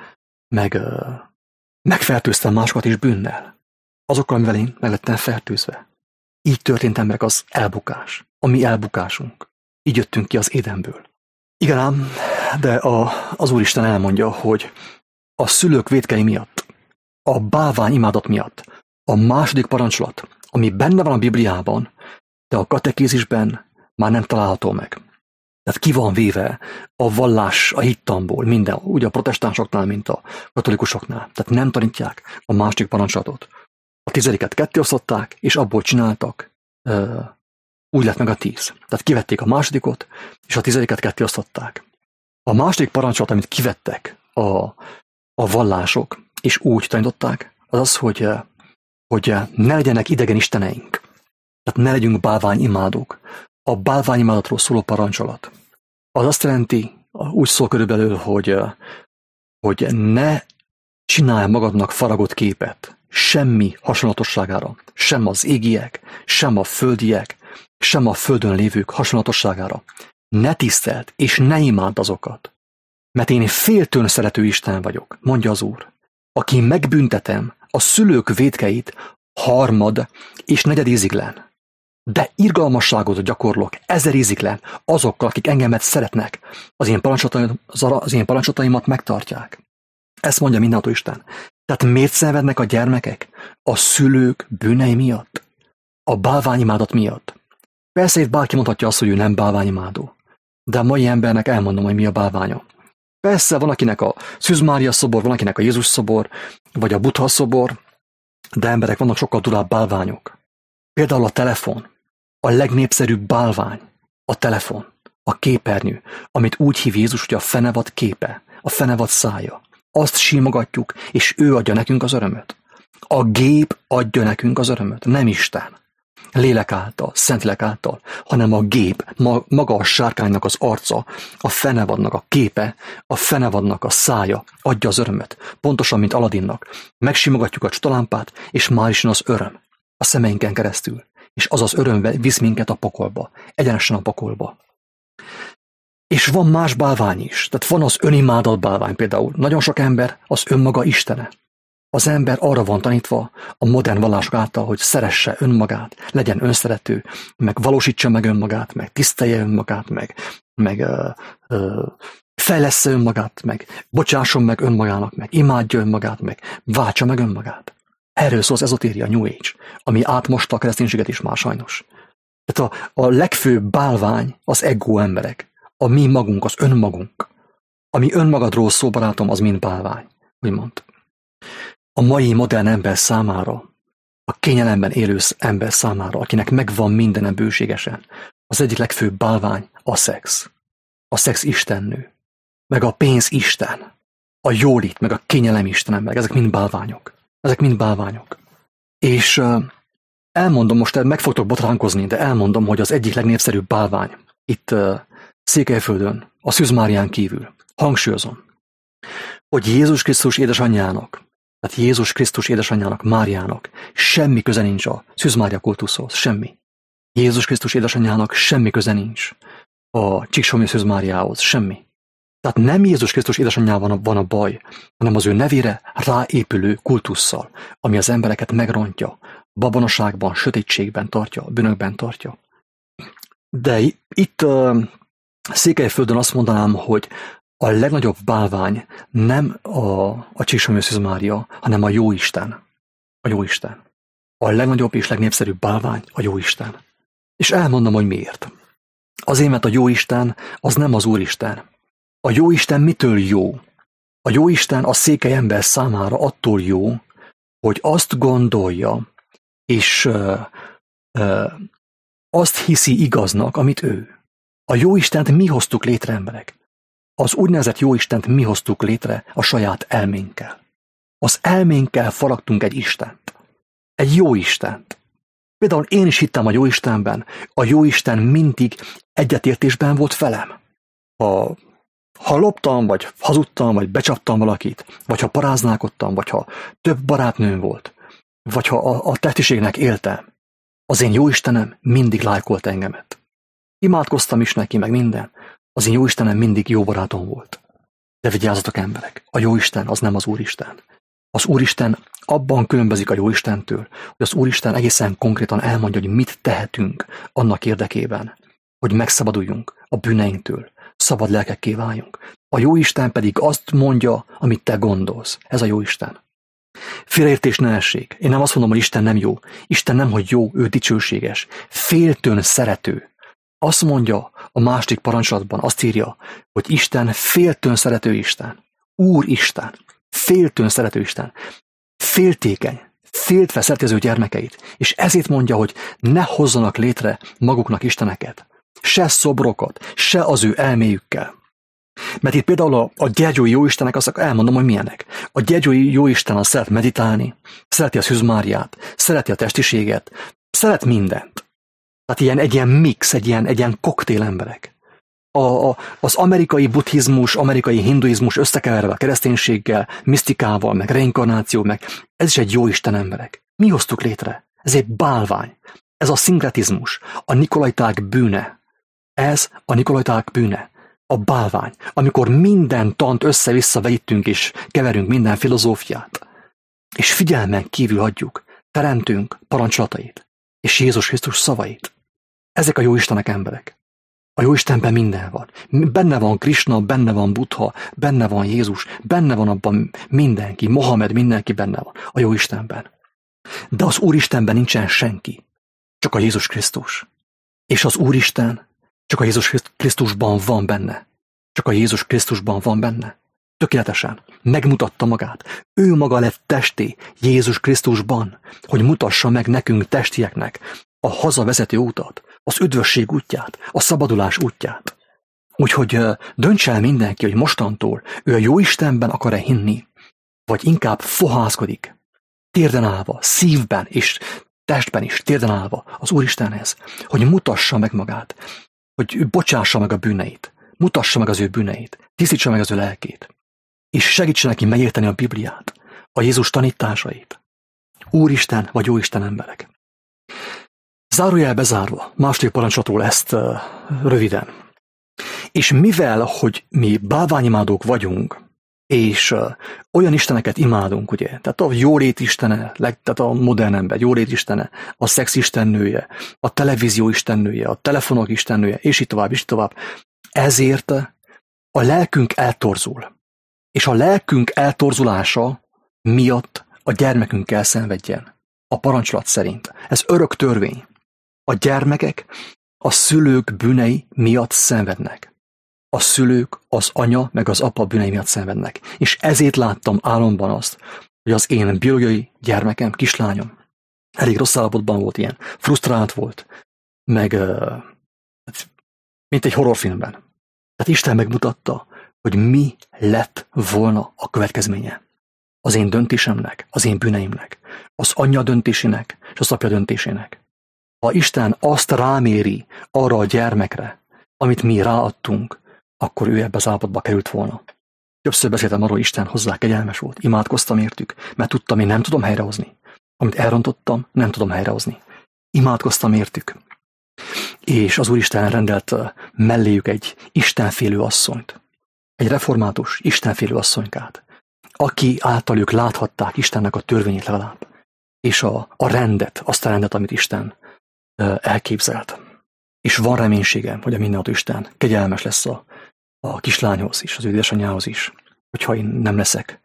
Megfertőztem másokat is bűnnel. Azokkal, amivel én meg lettem fertőzve. Így történt emberek az elbukás. A mi elbukásunk. Így jöttünk ki az Édenből. Igen ám, de az Úristen elmondja, hogy a szülők vétkei miatt, a bálvány imádat miatt, a második parancsolat, ami benne van a Bibliában, de a katekézisben már nem található meg. Tehát ki van véve a vallás, a hittamból, minden, úgy a protestánsoknál, mint a katolikusoknál. Tehát nem tanítják a második parancsolatot. A 10-et kettéosztották, és abból csináltak, úgy lett meg a 10. Tehát kivették a másodikot, és a 10-et kettéosztották. A második parancsolat, amit kivettek a vallások, és úgy tanították, az az, hogy ne legyenek idegen isteneink. Tehát ne legyünk bálványimádók. A bálványimádatról szóló parancsolat. Az azt jelenti, úgy szól körülbelül, hogy ne csinálj magadnak faragott képet semmi hasonlatosságára, sem az égiek, sem a földiek, sem a földön lévők hasonlatosságára. Ne tiszteld, és ne imádd azokat. Mert én féltőn szerető Isten vagyok, mondja az Úr, aki megbüntetem a szülők vétkeit harmad és negyed íziglen. De irgalmasságot gyakorlok 1000 íziglen azokkal, akik engemet szeretnek, az én parancsolataimat megtartják. Ezt mondja mindenható Isten. Tehát miért szenvednek a gyermekek? A szülők bűnei miatt? A bálványimádat miatt? Persze itt bárki mondhatja azt, hogy ő nem bálványimádó. De a mai embernek elmondom, hogy mi a bálványa. Persze van akinek a Szűz Mária szobor, van akinek a Jézus szobor, vagy a Buddha szobor, de emberek, vannak sokkal durább bálványok. Például a telefon. A legnépszerűbb bálvány. A telefon. A képernyő, amit úgy hív Jézus, hogy a fenevad képe, a fenevad szája. Azt simogatjuk, és ő adja nekünk az örömöt. A gép adja nekünk az örömöt, nem Isten. Lélek által, Szentlélek által, hanem a gép, maga a sárkánynak az arca, a fenevadnak a képe, a fenevadnak a szája adja az örömöt. Pontosan, mint Aladinnak. Megsimogatjuk a csutalámpát, és már is jön az öröm a szemeinken keresztül. És az az öröm visz minket a pokolba, egyenesen a pokolba. És van más bálvány is. Tehát van az önimádat bálvány például. Nagyon sok ember az önmaga istene. Az ember arra van tanítva a modern vallások által, hogy szeresse önmagát, legyen önszerető, meg valósítsa meg önmagát, meg tisztelje önmagát, meg fejlessze önmagát, meg bocsásson meg önmagának, meg imádja önmagát, meg váltsa meg önmagát. Erről szól az ezotéria, New Age, ami átmosta a kereszténységet is már sajnos. Tehát a legfőbb bálvány az ego emberek. A mi magunk, az önmagunk. Ami önmagadról szól, barátom, az mind bálvány, úgymond. A mai modern ember számára, a kényelemben élő ember számára, akinek megvan mindenem bőségesen, az egyik legfőbb bálvány a szex. A szex istennő, meg a pénz isten, a jólét, meg a kényelem isten, meg ezek mind bálványok. Ezek mind bálványok. És elmondom, most meg fogtok botránkozni, de elmondom, hogy az egyik legnépszerűbb bálvány itt Székelyföldön, a Szűz Márián kívül, hangsúlyozom, hogy Jézus Krisztus édesanyjának Tehát Jézus Krisztus édesanyjának, Máriának semmi köze nincs a Szűz Mária kultuszhoz, semmi. Jézus Krisztus édesanyjának semmi köze nincs a Csíksomlyai Szűz Máriához, semmi. Tehát nem Jézus Krisztus édesanyjával van a baj, hanem az ő nevére ráépülő kultusszal, ami az embereket megrontja, babonaságban, sötétségben tartja, bűnökben tartja. De itt Székelyföldön azt mondanám, hogy a legnagyobb bálvány nem a Csíksomlyai Szűz Mária, hanem a Jóisten. A Jóisten. A legnagyobb és legnépszerűbb bálvány a Jóisten. És elmondom, hogy miért. Azért, mert a Jóisten az nem az Úristen. A Jóisten mitől jó? A Jóisten a székely ember számára attól jó, hogy azt gondolja, és azt hiszi igaznak, amit ő. A Jóistent mi hoztuk létre, emberek. Az úgynevezett Jóistent mi hoztuk létre a saját elménkkel. Az elménkkel faragtunk egy Istent. Egy Jóistent. Például én is hittem a Jóistenben. A Jóisten mindig egyetértésben volt velem. Ha loptam, vagy hazudtam, vagy becsaptam valakit, vagy ha paráználkodtam, vagy ha több barátnőm volt, vagy ha a testiségnek éltem, az én Jóistenem mindig lájkolt engemet. Imádkoztam is neki, meg minden. Az én Jóistenem mindig jó barátom volt. De vigyázzatok, emberek, a Jóisten az nem az Úristen. Az Úristen abban különbözik a Jóistentől, hogy az Úristen egészen konkrétan elmondja, hogy mit tehetünk annak érdekében, hogy megszabaduljunk a bűneinktől, szabad lelkekké váljunk. A Jóisten pedig azt mondja, amit te gondolsz. Ez a Jóisten. Félreértés ne essék. Én nem azt mondom, hogy Isten nem jó. Isten nem, hogy jó, ő dicsőséges. Féltőn szerető. Azt mondja a második parancsolatban, azt írja, hogy Isten féltőn szerető Isten. Úristen. Féltőn szerető Isten. Féltékeny. Féltve szereti az ő gyermekeit. És ezért mondja, hogy ne hozzanak létre maguknak isteneket. Se szobrokat, se az ő elméjükkel. Mert itt például a gyergyói jóistenek, azt elmondom, hogy milyenek. A gyergyói jóisten az szeret meditálni, szereti a Szűz Máriát, szereti a testiséget, szeret mindent. Tehát egy ilyen mix, egy ilyen koktél emberek. Az amerikai buddhizmus, amerikai hinduizmus összekeverve a kereszténységgel, misztikával, meg reinkarnáció, meg ez is egy jóisten emberek. Mi hoztuk létre? Ez egy bálvány. Ez a szinkretizmus, a nikolaiták bűne. Ez a nikolaiták bűne. A bálvány, amikor minden tant össze-vissza vegyítünk és keverünk minden filozófiát, és figyelmen kívül hagyjuk teremtünk parancsolatait, és Jézus Krisztus szavait. Ezek a jóistenek emberek. A Jóistenben minden van. Benne van Krisna, benne van Buddha, benne van Jézus, benne van abban mindenki, Mohamed, mindenki benne van a Jóistenben. De az Úristenben nincsen senki, csak a Jézus Krisztus. És az Úristen csak a Jézus Krisztusban van benne. Csak a Jézus Krisztusban van benne. Tökéletesen. Megmutatta magát. Ő maga lett testé Jézus Krisztusban, hogy mutassa meg nekünk testieknek a hazavezető utat, az üdvösség útját, a szabadulás útját. Úgyhogy dönts el mindenki, hogy mostantól ő a Jóistenben akar-e hinni, vagy inkább fohászkodik, térden állva, szívben és testben is térden állva az Úristenhez, hogy mutassa meg magát, hogy bocsássa meg a bűneit, mutassa meg az ő bűneit, tisztítsa meg az ő lelkét, és segítse neki megérteni a Bibliát, a Jézus tanításait. Úristen vagy Jóisten emberek. Zárójel bezárva, második parancsolatról ezt röviden. És mivel, hogy mi bálványimádók vagyunk, és olyan isteneket imádunk, ugye, tehát a jólét istene, tehát a modern ember jólét istene, a szex istennője, a televízió istennője, a telefonok istennője, és így tovább, és így tovább. Ezért a lelkünk eltorzul. És a lelkünk eltorzulása miatt a gyermekünk kell szenvedjen. A parancsolat szerint. Ez örök törvény. A gyermekek a szülők bűnei miatt szenvednek. A szülők, az anya meg az apa bűnei miatt szenvednek. És ezért láttam álomban azt, hogy az én biológiai gyermekem, kislányom elég rossz állapotban volt, ilyen frusztrált volt, meg mint egy horrorfilmben. Tehát Isten megmutatta, hogy mi lett volna a következménye. Az én döntésemnek, az én bűneimnek, az anyja döntésének és az apja döntésének. Ha Isten azt ráméri arra a gyermekre, amit mi ráadtunk, akkor ő ebbe az állapotba került volna. Többször beszéltem arról, Isten hozzá kegyelmes volt. Imádkoztam értük, mert tudtam, én nem tudom helyrehozni. Amit elrontottam, nem tudom helyrehozni. Imádkoztam értük. És az Úristen rendelt melléjük egy istenfélő asszonyt. Egy református istenfélő asszonykát, aki által ők láthatták Istennek a törvényét legalább, és a rendet, azt a rendet, amit Isten elképzelt. És van reménységem, hogy a mindenható Isten kegyelmes lesz a kislányhoz is, az ő édesanyjához is, hogyha én nem leszek.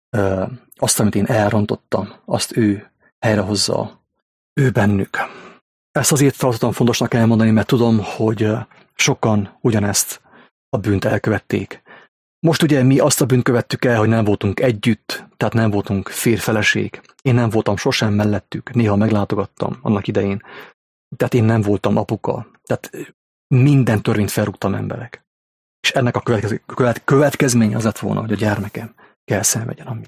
Azt, amit én elrontottam, azt ő helyrehozza, ő bennük. Ezt azért tartottam fontosnak elmondani, mert tudom, hogy sokan ugyanezt a bűnt elkövették. Most ugye mi azt a bűnt követtük el, hogy nem voltunk együtt, tehát nem voltunk férfeleség. Én nem voltam sosem mellettük, néha meglátogattam annak idején. Tehát én nem voltam apuka. Tehát minden törvényt felrúgtam emberek. És ennek a következménye az lett volna, hogy a gyermekem kell szenvedjen, amit.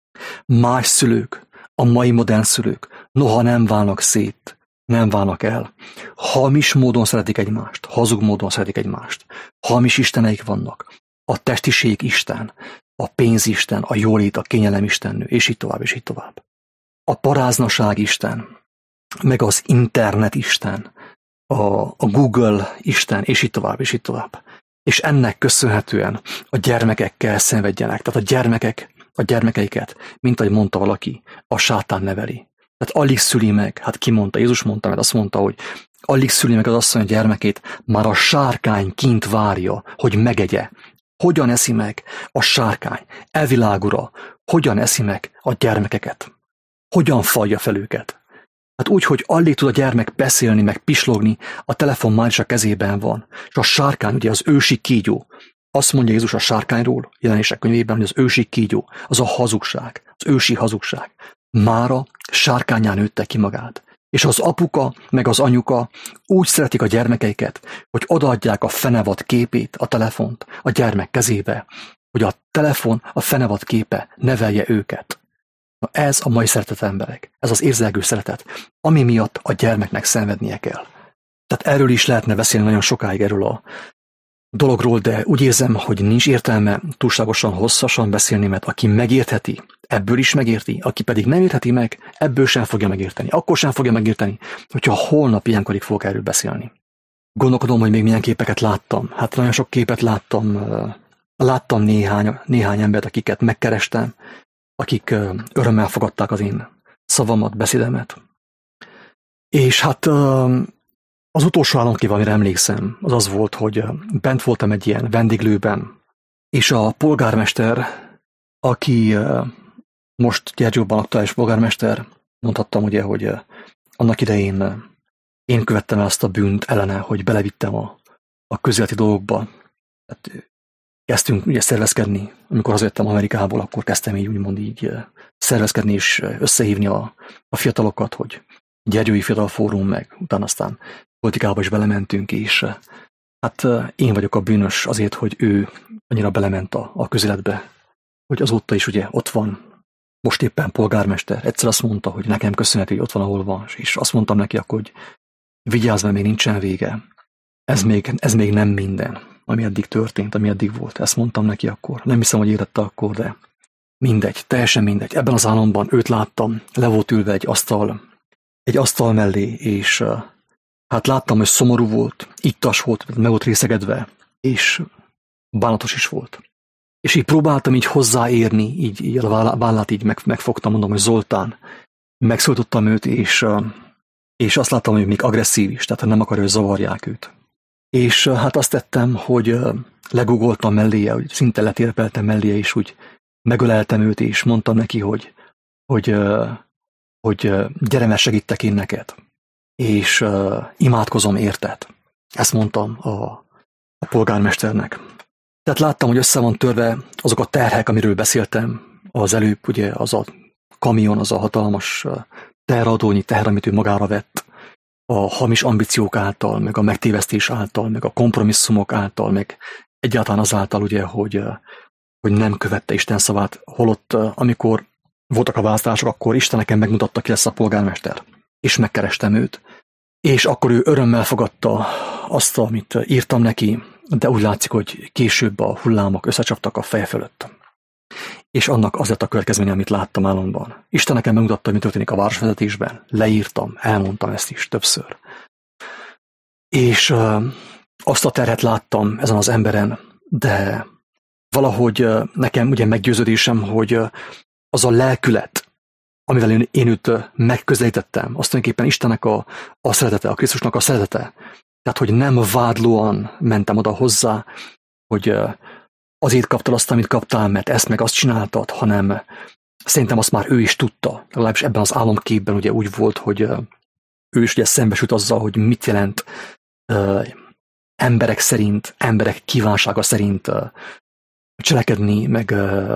Más szülők, a mai modern szülők, noha nem válnak szét, nem válnak el. Hamis módon szeretik egymást, hazug módon szeretik egymást. Hamis isteneik vannak. A testiség Isten, a pénzisten, a jólét, a kényelem istennő, és így tovább, és így tovább. A paráznaság Isten, meg az internet Isten, a Google Isten, és így tovább, és így tovább. És ennek köszönhetően a gyermekekkel szenvedjenek. Tehát a gyermekeiket, mint ahogy mondta valaki, a sátán neveli. Tehát alig szüli meg, hát ki mondta, Jézus mondta, mert azt mondta, hogy alig szüli meg az asszony a gyermekét, már a sárkány kint várja, hogy megegye. Hogyan eszi meg a sárkány? Elvilágura, hogyan eszi meg a gyermekeket? Hogyan falja fel őket? Hát úgy, hogy alig tud a gyermek beszélni, meg pislogni, a telefon már is a kezében van. És a sárkány, ugye az ősi kígyó. Azt mondja Jézus a sárkányról, Jelenések könyvében, hogy az ősi kígyó, az a hazugság, az ősi hazugság. Mára sárkányán nőtte ki magát. És az apuka, meg az anyuka úgy szeretik a gyermekeiket, hogy odaadják a fenevad képét, a telefont a gyermek kezébe, hogy a telefon, a fenevad képe nevelje őket. Na ez a mai szeretet emberek, ez az érzelgő szeretet, ami miatt a gyermeknek szenvednie kell. Tehát erről is lehetne beszélni nagyon sokáig, erről a dologról, de úgy érzem, hogy nincs értelme túlságosan hosszasan beszélni, mert aki megértheti, ebből is megérti, aki pedig nem értheti meg, ebből sem fogja megérteni. Akkor sem fogja megérteni, hogyha holnap ilyenkorig fogok erről beszélni. Gondolkodom, hogy még milyen képeket láttam. Hát nagyon sok képet láttam. Láttam néhány embert, akiket megkerestem, akik örömmel fogadták az én szavamat, beszédemet. És hát az utolsó álomkép, amire emlékszem, az az volt, hogy bent voltam egy ilyen vendéglőben, és a polgármester, aki most Gyergyóban aktuális polgármester, mondhattam ugye, hogy annak idején én követtem el azt a bűnt ellene, hogy belevittem a közéleti dolgokba. Tehát kezdtünk ugye szervezkedni, amikor hazajöttem Amerikából, akkor kezdtem így szervezkedni és összehívni a fiatalokat, hogy Gyergyói Fiatal Fórum, meg utána aztán politikába is belementünk, és hát én vagyok a bűnös azért, hogy ő annyira belement a közéletbe, hogy azóta is ugye ott van, most éppen polgármester. Egyszer azt mondta, hogy nekem köszönhető, hogy ott van, ahol van, és azt mondtam neki akkor, hogy vigyázz, mert még nincsen vége. Ez még nem minden, ami eddig történt, ami eddig volt. Ezt mondtam neki akkor. Nem hiszem, hogy értette akkor, de mindegy, teljesen mindegy. Ebben az álomban őt láttam, le volt ülve egy asztal mellé, és hát láttam, hogy szomorú volt, ittas volt, meg volt részegedve, és bánatos is volt. És így próbáltam így hozzáérni, így a vállát így megfogtam, mondom, hogy Zoltán, megszólítottam őt, és azt láttam, hogy még agresszív is, tehát nem akarja, hogy zavarják őt. És hát azt tettem, hogy legugoltam melléje, hogy szinte letérpeltem melléje, és úgy megöleltem őt, és mondtam neki, hogy gyere, mert segítek én neked, és imádkozom érted. Ezt mondtam a polgármesternek. Tehát láttam, hogy össze van törve azok a terhek, amiről beszéltem az előbb, ugye az a kamion, az a hatalmas teheradónyi teher, amit ő magára vett, a hamis ambíciók által, meg a megtévesztés által, meg a kompromisszumok által, meg egyáltalán azáltal, ugye, hogy nem követte Isten szavát, holott amikor voltak a választások, akkor Isten nekem megmutatta, ki lesz a polgármester, és megkerestem őt. És akkor ő örömmel fogadta azt, amit írtam neki, de úgy látszik, hogy később a hullámok összecsaptak a feje fölött. És annak az lett a következménye, amit láttam álomban. Isten nekem megmutatta, hogy mi történik a városvezetésben. Leírtam, elmondtam ezt is többször. És azt a terhet láttam ezen az emberen, de valahogy nekem ugye meggyőződésem, hogy az a lelkület, amivel én őt megközelítettem, azt tulajdonképpen Istennek a szeretete, a Krisztusnak a szeretete. Tehát, hogy nem vádlóan mentem oda hozzá, hogy azért kaptad azt, amit kaptál, mert ezt meg azt csináltad, hanem szerintem azt már ő is tudta. Legalábbis ebben az álomképben ugye úgy volt, hogy ő is ugye szembesült azzal, hogy mit jelent emberek szerint, emberek kívánsága szerint cselekedni, meg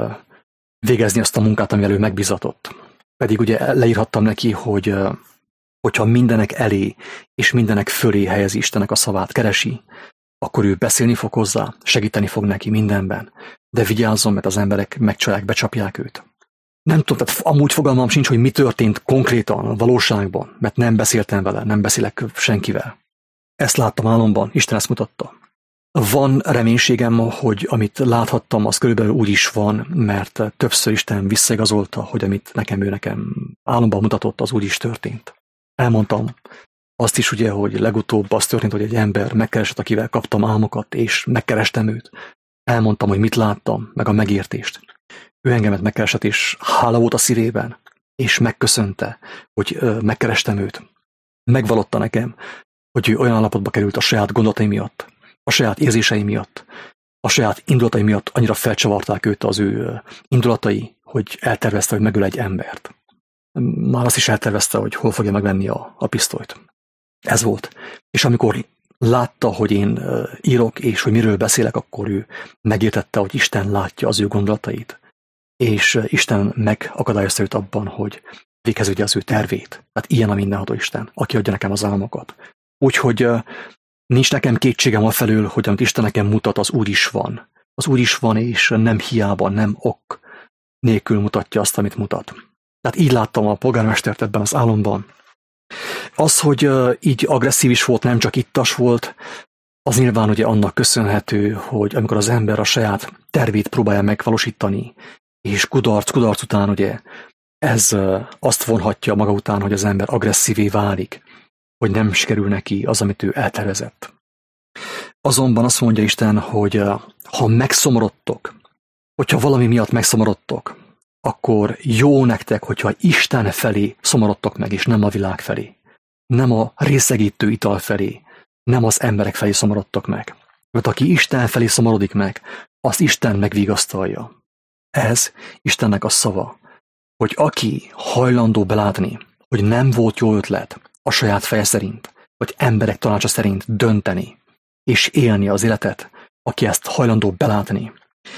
végezni azt a munkát, amivel ő megbízatott. Pedig ugye leírhattam neki, hogy hogyha mindenek elé és mindenek fölé helyezi Istennek a szavát, keresi, akkor ő beszélni fog hozzá, segíteni fog neki mindenben. De vigyázzon, mert az emberek megcsalják, becsapják őt. Nem tudom, tehát amúgy fogalmam sincs, hogy mi történt konkrétan a valóságban, mert nem beszéltem vele, nem beszélek senkivel. Ezt láttam álomban, Isten ezt mutatta. Van reménységem, hogy amit láthattam, az körülbelül úgy is van, mert többször Isten visszaigazolta, hogy amit ő nekem álomban mutatott, az úgy is történt. Elmondtam azt is ugye, hogy legutóbb az történt, hogy egy ember megkeresett, akivel kaptam álmokat, és megkerestem őt. Elmondtam, hogy mit láttam, meg a megértést. Ő engemet megkeresett, és hála volt a szívében, és megköszönte, hogy megkerestem őt. Megvallotta nekem, hogy ő olyan állapotba került a saját gondolatai miatt, a saját érzései miatt, a saját indulatai miatt annyira felcsavarták őt az ő indulatai, hogy eltervezte, hogy megöl egy embert. Már azt is eltervezte, hogy hol fogja megvenni a pisztolyt. Ez volt. És amikor látta, hogy én írok, és hogy miről beszélek, akkor ő megértette, hogy Isten látja az ő gondolatait. És Isten megakadályozta őt abban, hogy végeződje az ő tervét. Tehát ilyen a mindenható Isten, aki adja nekem az álmokat. Úgyhogy nincs nekem kétségem afelől, hogy amit Isten nekem mutat, az úgy is van. Az úgy is van, és nem hiába, nem ok nélkül mutatja azt, amit mutat. Tehát így láttam a polgármestert ebben az álomban. Az, hogy így agresszív is volt, nem csak ittas volt, az nyilván ugye annak köszönhető, hogy amikor az ember a saját tervét próbálja megvalósítani, és kudarc után ugye ez azt vonhatja maga után, hogy az ember agresszívé válik, hogy nem sikerül neki az, amit ő eltervezett. Azonban azt mondja Isten, hogy ha megszomorodtok, hogyha valami miatt megszomorodtok, akkor jó nektek, hogyha Isten felé szomorodtok meg, és nem a világ felé. Nem a részegítő ital felé, nem az emberek felé szomorodtok meg. Mert aki Isten felé szomorodik meg, azt Isten megvigasztalja. Ez Istennek a szava, hogy aki hajlandó belátni, hogy nem volt jó ötlet a saját feje szerint, vagy emberek tanácsa szerint dönteni, és élni az életet, aki ezt hajlandó belátni,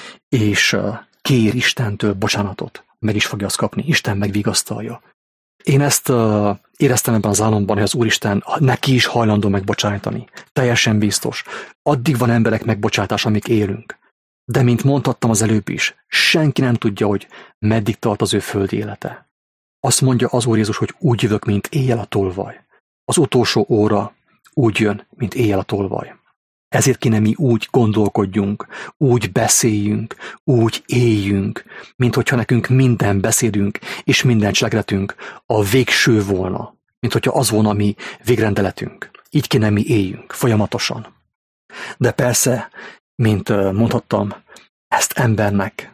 és kér Istentől bocsánatot, meg is fogja azt kapni, Isten megvigasztalja. Én ezt éreztem ebben az álomban, hogy az Úristen neki is hajlandó megbocsájtani. Teljesen biztos. Addig van emberek megbocsátása, amíg élünk. De mint mondhattam az előbb is, senki nem tudja, hogy meddig tart az ő földi élete. Azt mondja az Úr Jézus, hogy úgy jövök, mint éjjel a tolvaj. Az utolsó óra úgy jön, mint éjjel a tolvaj. Ezért kéne mi úgy gondolkodjunk, úgy beszéljünk, úgy éljünk, mint hogyha nekünk minden beszédünk és minden cselekedetünk a végső volna, mint hogyha az volna a mi végrendeletünk. Így kéne mi éljünk folyamatosan. De persze, mint mondhattam, ezt embernek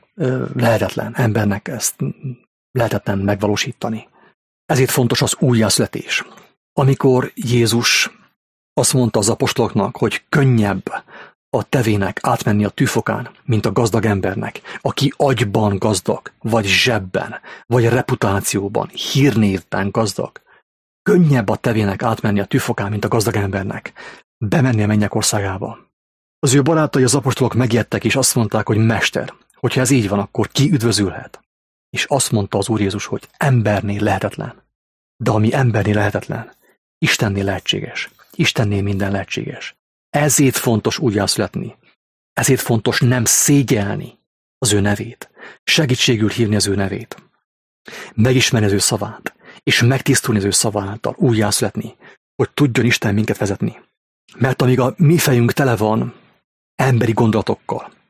ezt lehetetlen megvalósítani. Ezért fontos az újjászületés. Amikor Jézus azt mondta az apostoloknak, hogy könnyebb a tevének átmenni a tűfokán, mint a gazdag embernek, aki agyban gazdag, vagy zsebben, vagy reputációban, hírnévben gazdag. Könnyebb a tevének átmenni a tűfokán, mint a gazdag embernek, bemenni a mennyek országába. Az ő barátai, az apostolok megijedtek, és azt mondták, hogy Mester, hogyha ez így van, akkor ki üdvözülhet? És azt mondta az Úr Jézus, hogy embernél lehetetlen. De ami embernél lehetetlen, Istennél lehetséges. Istennél minden lehetséges. Ezért fontos újjászületni. Ezért fontos nem szégyelni az ő nevét. Segítségül hívni az ő nevét. Megismerni az ő szavát. És megtisztulni az ő szava által. Újjászületni. Hogy tudjon Isten minket vezetni. Mert amíg a mi fejünk tele van emberi gondolatokkal,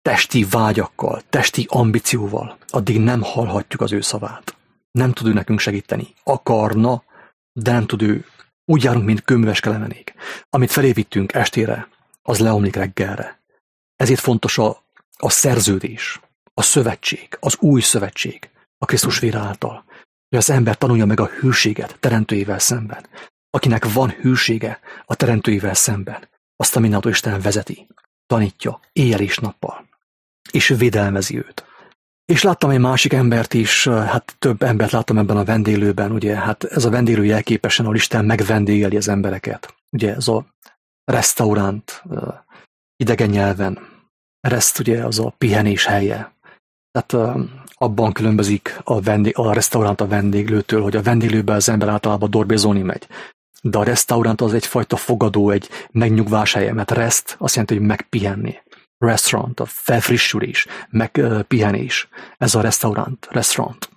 testi vágyakkal, testi ambícióval, addig nem hallhatjuk az ő szavát. Nem tud ő nekünk segíteni. Akarna, de nem tud ő. Úgy járunk, mint kőműves kelemenék. Amit felé vittünk estére, az leomlik reggelre. Ezért fontos a szerződés, a szövetség, az új szövetség a Krisztus vére által. Hogy az ember tanulja meg a hűséget teremtőjével szemben. Akinek van hűsége a teremtőjével szemben, azt a mindenható Isten vezeti, tanítja éjjel és nappal, és védelmezi őt. És láttam egy másik embert is, hát több embert láttam ebben a vendéglőben, ugye, hát ez a vendéglő jelképesen, ahol Isten megvendégeli az embereket. Ugye ez a restaurant, idegen nyelven, rest ugye az a pihenés helye. Tehát abban különbözik a restaurant a vendéglőtől, hogy a vendéglőben az ember általában dorbézolni megy. De a restaurant az egyfajta fogadó, egy megnyugvás helye, mert rest azt jelenti, hogy megpihenni. Restaurant, a felfrissülés, megpihenés. Ez a restaurant.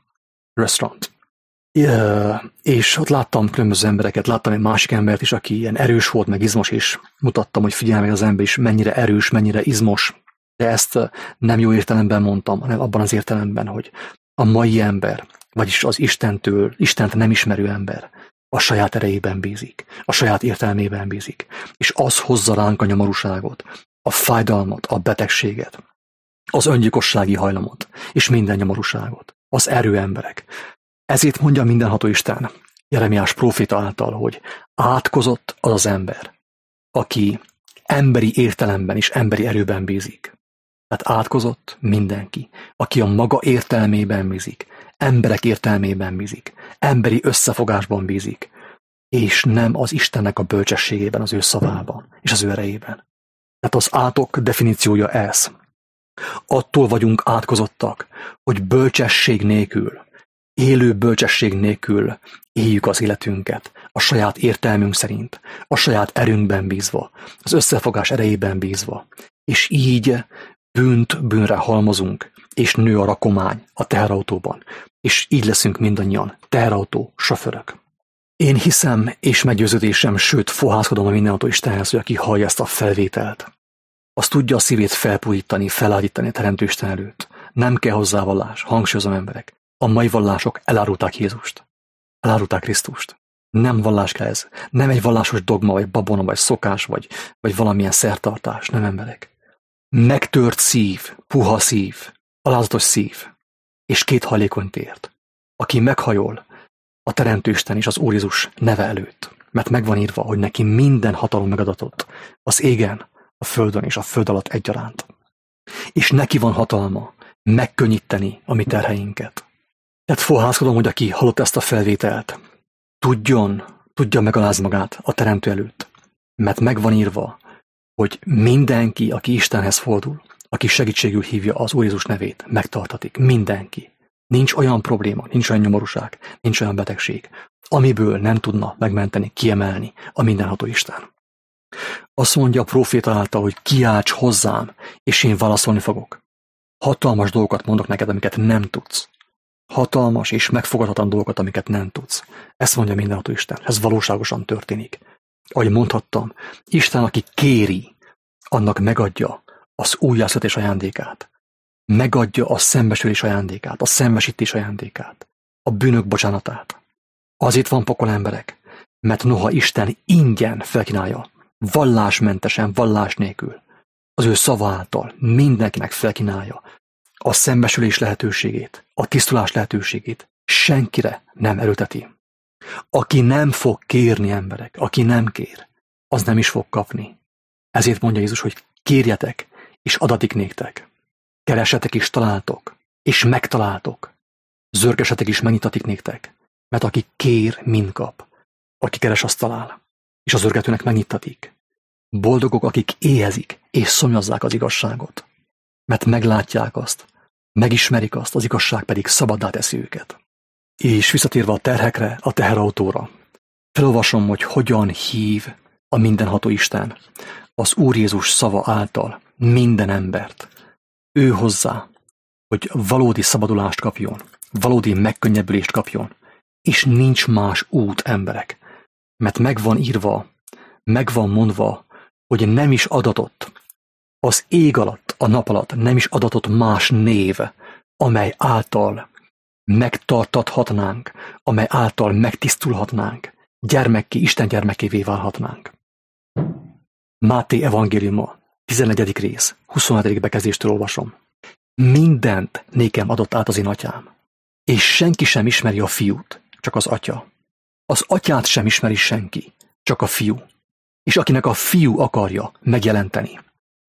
És ott láttam különböző embereket, láttam egy másik embert is, aki ilyen erős volt, meg izmos, és mutattam, hogy figyelj meg az ember is, mennyire erős, mennyire izmos. De ezt nem jó értelemben mondtam, hanem abban az értelemben, hogy a mai ember, vagyis az Istent nem ismerő ember, a saját erejében bízik, a saját értelmében bízik, és az hozza ránk a nyomorúságot, a fájdalmat, a betegséget, az öngyilkossági hajlamot, és minden nyomorúságot, az erőemberek. Ezért mondja mindenható Isten, Jeremiás próféta által, hogy átkozott az az ember, aki emberi értelemben és emberi erőben bízik. Tehát átkozott mindenki, aki a maga értelmében bízik, emberek értelmében bízik, emberi összefogásban bízik, és nem az Istennek a bölcsességében, az ő szavában és az ő erejében. Tehát az átok definíciója ez. Attól vagyunk átkozottak, hogy bölcsesség nélkül, élő bölcsesség nélkül éljük az életünket, a saját értelmünk szerint, a saját erőnkben bízva, az összefogás erejében bízva, és így bűnt bűnre halmozunk, és nő a rakomány a teherautóban, és így leszünk mindannyian teherautó sofőrök. Én hiszem, és meggyőződésem, sőt, fohászkodom a mindenható Istenhez, hogy aki hallja ezt a felvételt, az tudja a szívét felpújítani, felállítani a teremtő Isten előtt. Nem kell hozzá vallás, hangsúlyozom emberek. A mai vallások elárulták Jézust. Elárulták Krisztust. Nem vallás kell ez. Nem egy vallásos dogma, vagy babona, vagy szokás, vagy valamilyen szertartás. Nem emberek. Megtört szív, puha szív, alázatos szív, és két hajlékony tért, aki meghajol a Teremtő Isten és az Úr Jézus neve előtt, mert megvan írva, hogy neki minden hatalom megadatott az égen, a földön és a föld alatt egyaránt. És neki van hatalma megkönnyíteni a mi terheinket. Tehát fohászkodom, hogy aki hallott ezt a felvételt, tudja megalázni magát a Teremtő előtt, mert megvan írva, hogy mindenki, aki Istenhez fordul, aki segítségül hívja az Úr Jézus nevét, megtartatik. Mindenki. Nincs olyan probléma, nincs olyan nyomorúság, nincs olyan betegség, amiből nem tudna megmenteni, kiemelni a mindenható Isten. Azt mondja a próféta által, hogy kiálts hozzám, és én válaszolni fogok. Hatalmas dolgokat mondok neked, amiket nem tudsz. Hatalmas és megfogadhatatlan dolgokat, amiket nem tudsz. Ezt mondja mindenható Isten. Ez valóságosan történik. Ahogy mondhattam, Isten, aki kéri, annak megadja az újjászületés ajándékát. Megadja a szembesülés ajándékát, a szembesítés ajándékát, a bűnök bocsánatát. Azért van pokol emberek, mert noha Isten ingyen felkínálja, vallásmentesen, vallás nélkül, az ő szava által mindenkinek felkínálja a szembesülés lehetőségét, a tisztulás lehetőségét, senkire nem erőlteti. Aki nem fog kérni, emberek, aki nem kér, az nem is fog kapni. Ezért mondja Jézus, hogy kérjetek, és adatik néktek. Keresetek, és találtok, és megtaláltok. Zörgesetek, és megnyitatik néktek. Mert aki kér, mind kap. Aki keres, azt talál. És az zörgetőnek megnyitatik. Boldogok, akik éhezik, és szomjazzák az igazságot. Mert meglátják azt, megismerik azt, az igazság pedig szabaddá teszi őket. És visszatérve a terhekre, a teherautóra, felolvasom, hogy hogyan hív a mindenható Isten az Úr Jézus szava által minden embert. Ő hozzá, hogy valódi szabadulást kapjon, valódi megkönnyebbülést kapjon, és nincs más út, emberek. Mert megvan írva, megvan mondva, hogy nem is adatott az ég alatt a nap alatt nem is adatott más név, amely által megtartathatnánk, amely által megtisztulhatnánk, Isten gyermekévé válhatnánk. Máté evangéliuma, 14. rész, 27. bekezdéstől olvasom. Mindent nékem adott át az én atyám, és senki sem ismeri a fiút, csak az atya. Az atyát sem ismeri senki, csak a fiú, és akinek a fiú akarja megjelenteni.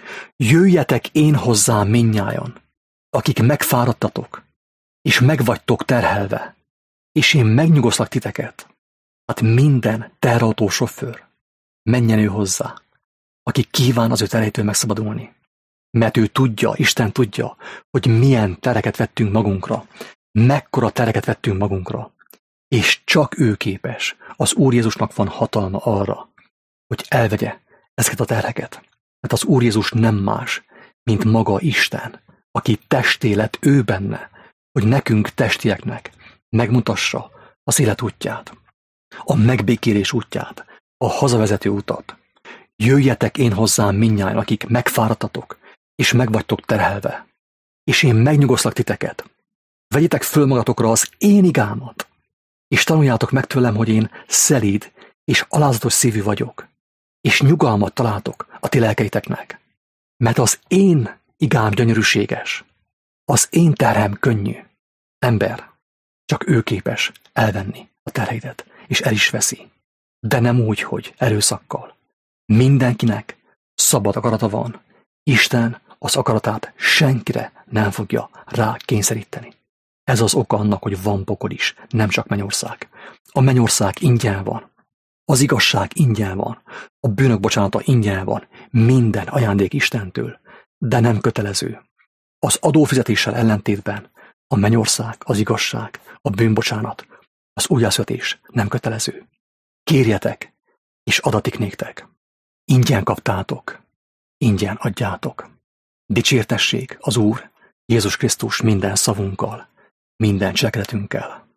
Jöjjetek én hozzám mindnyájan, akik megfáradtatok, és megvagytok terhelve, és én megnyugoszlak titeket. Hát minden teherautósofőr menjen ő hozzá, aki kíván az ő terheitől megszabadulni. Mert ő tudja, Isten tudja, hogy milyen tereket vettünk magunkra, mekkora tereket vettünk magunkra, és csak ő képes, az Úr Jézusnak van hatalma arra, hogy elvegye ezeket a terheket. Mert az Úr Jézus nem más, mint maga Isten, aki testé lett ő benne, hogy nekünk testieknek megmutassa az élet útját, a megbékélés útját, a hazavezető utat. Jöjjetek én hozzám mindnyájan, akik megfáradtatok, és megvagytok terhelve, és én megnyugoszlak titeket. Vegyétek föl magatokra az én igámat, és tanuljátok meg tőlem, hogy én szelíd és alázatos szívű vagyok, és nyugalmat találtok a ti lelkeiteknek. Mert az én igám gyönyörűséges, az én terhem könnyű. Ember, csak ő képes elvenni a terheidet, és el is veszi. De nem úgy, hogy erőszakkal. Mindenkinek szabad akarata van. Isten az akaratát senkire nem fogja rá kényszeríteni. Ez az oka annak, hogy van pokol is, nem csak mennyország. A mennyország ingyen van. Az igazság ingyen van. A bűnök bocsánata ingyen van. Minden ajándék Istentől, de nem kötelező. Az adófizetéssel ellentétben a mennyország, az igazság, a bűnbocsánat, az újjászületés nem kötelező. Kérjetek, és adatik néktek. Ingyen kaptátok, ingyen adjátok. Dicsértessék az Úr, Jézus Krisztus minden szavunkkal, minden cselekedetünkkel.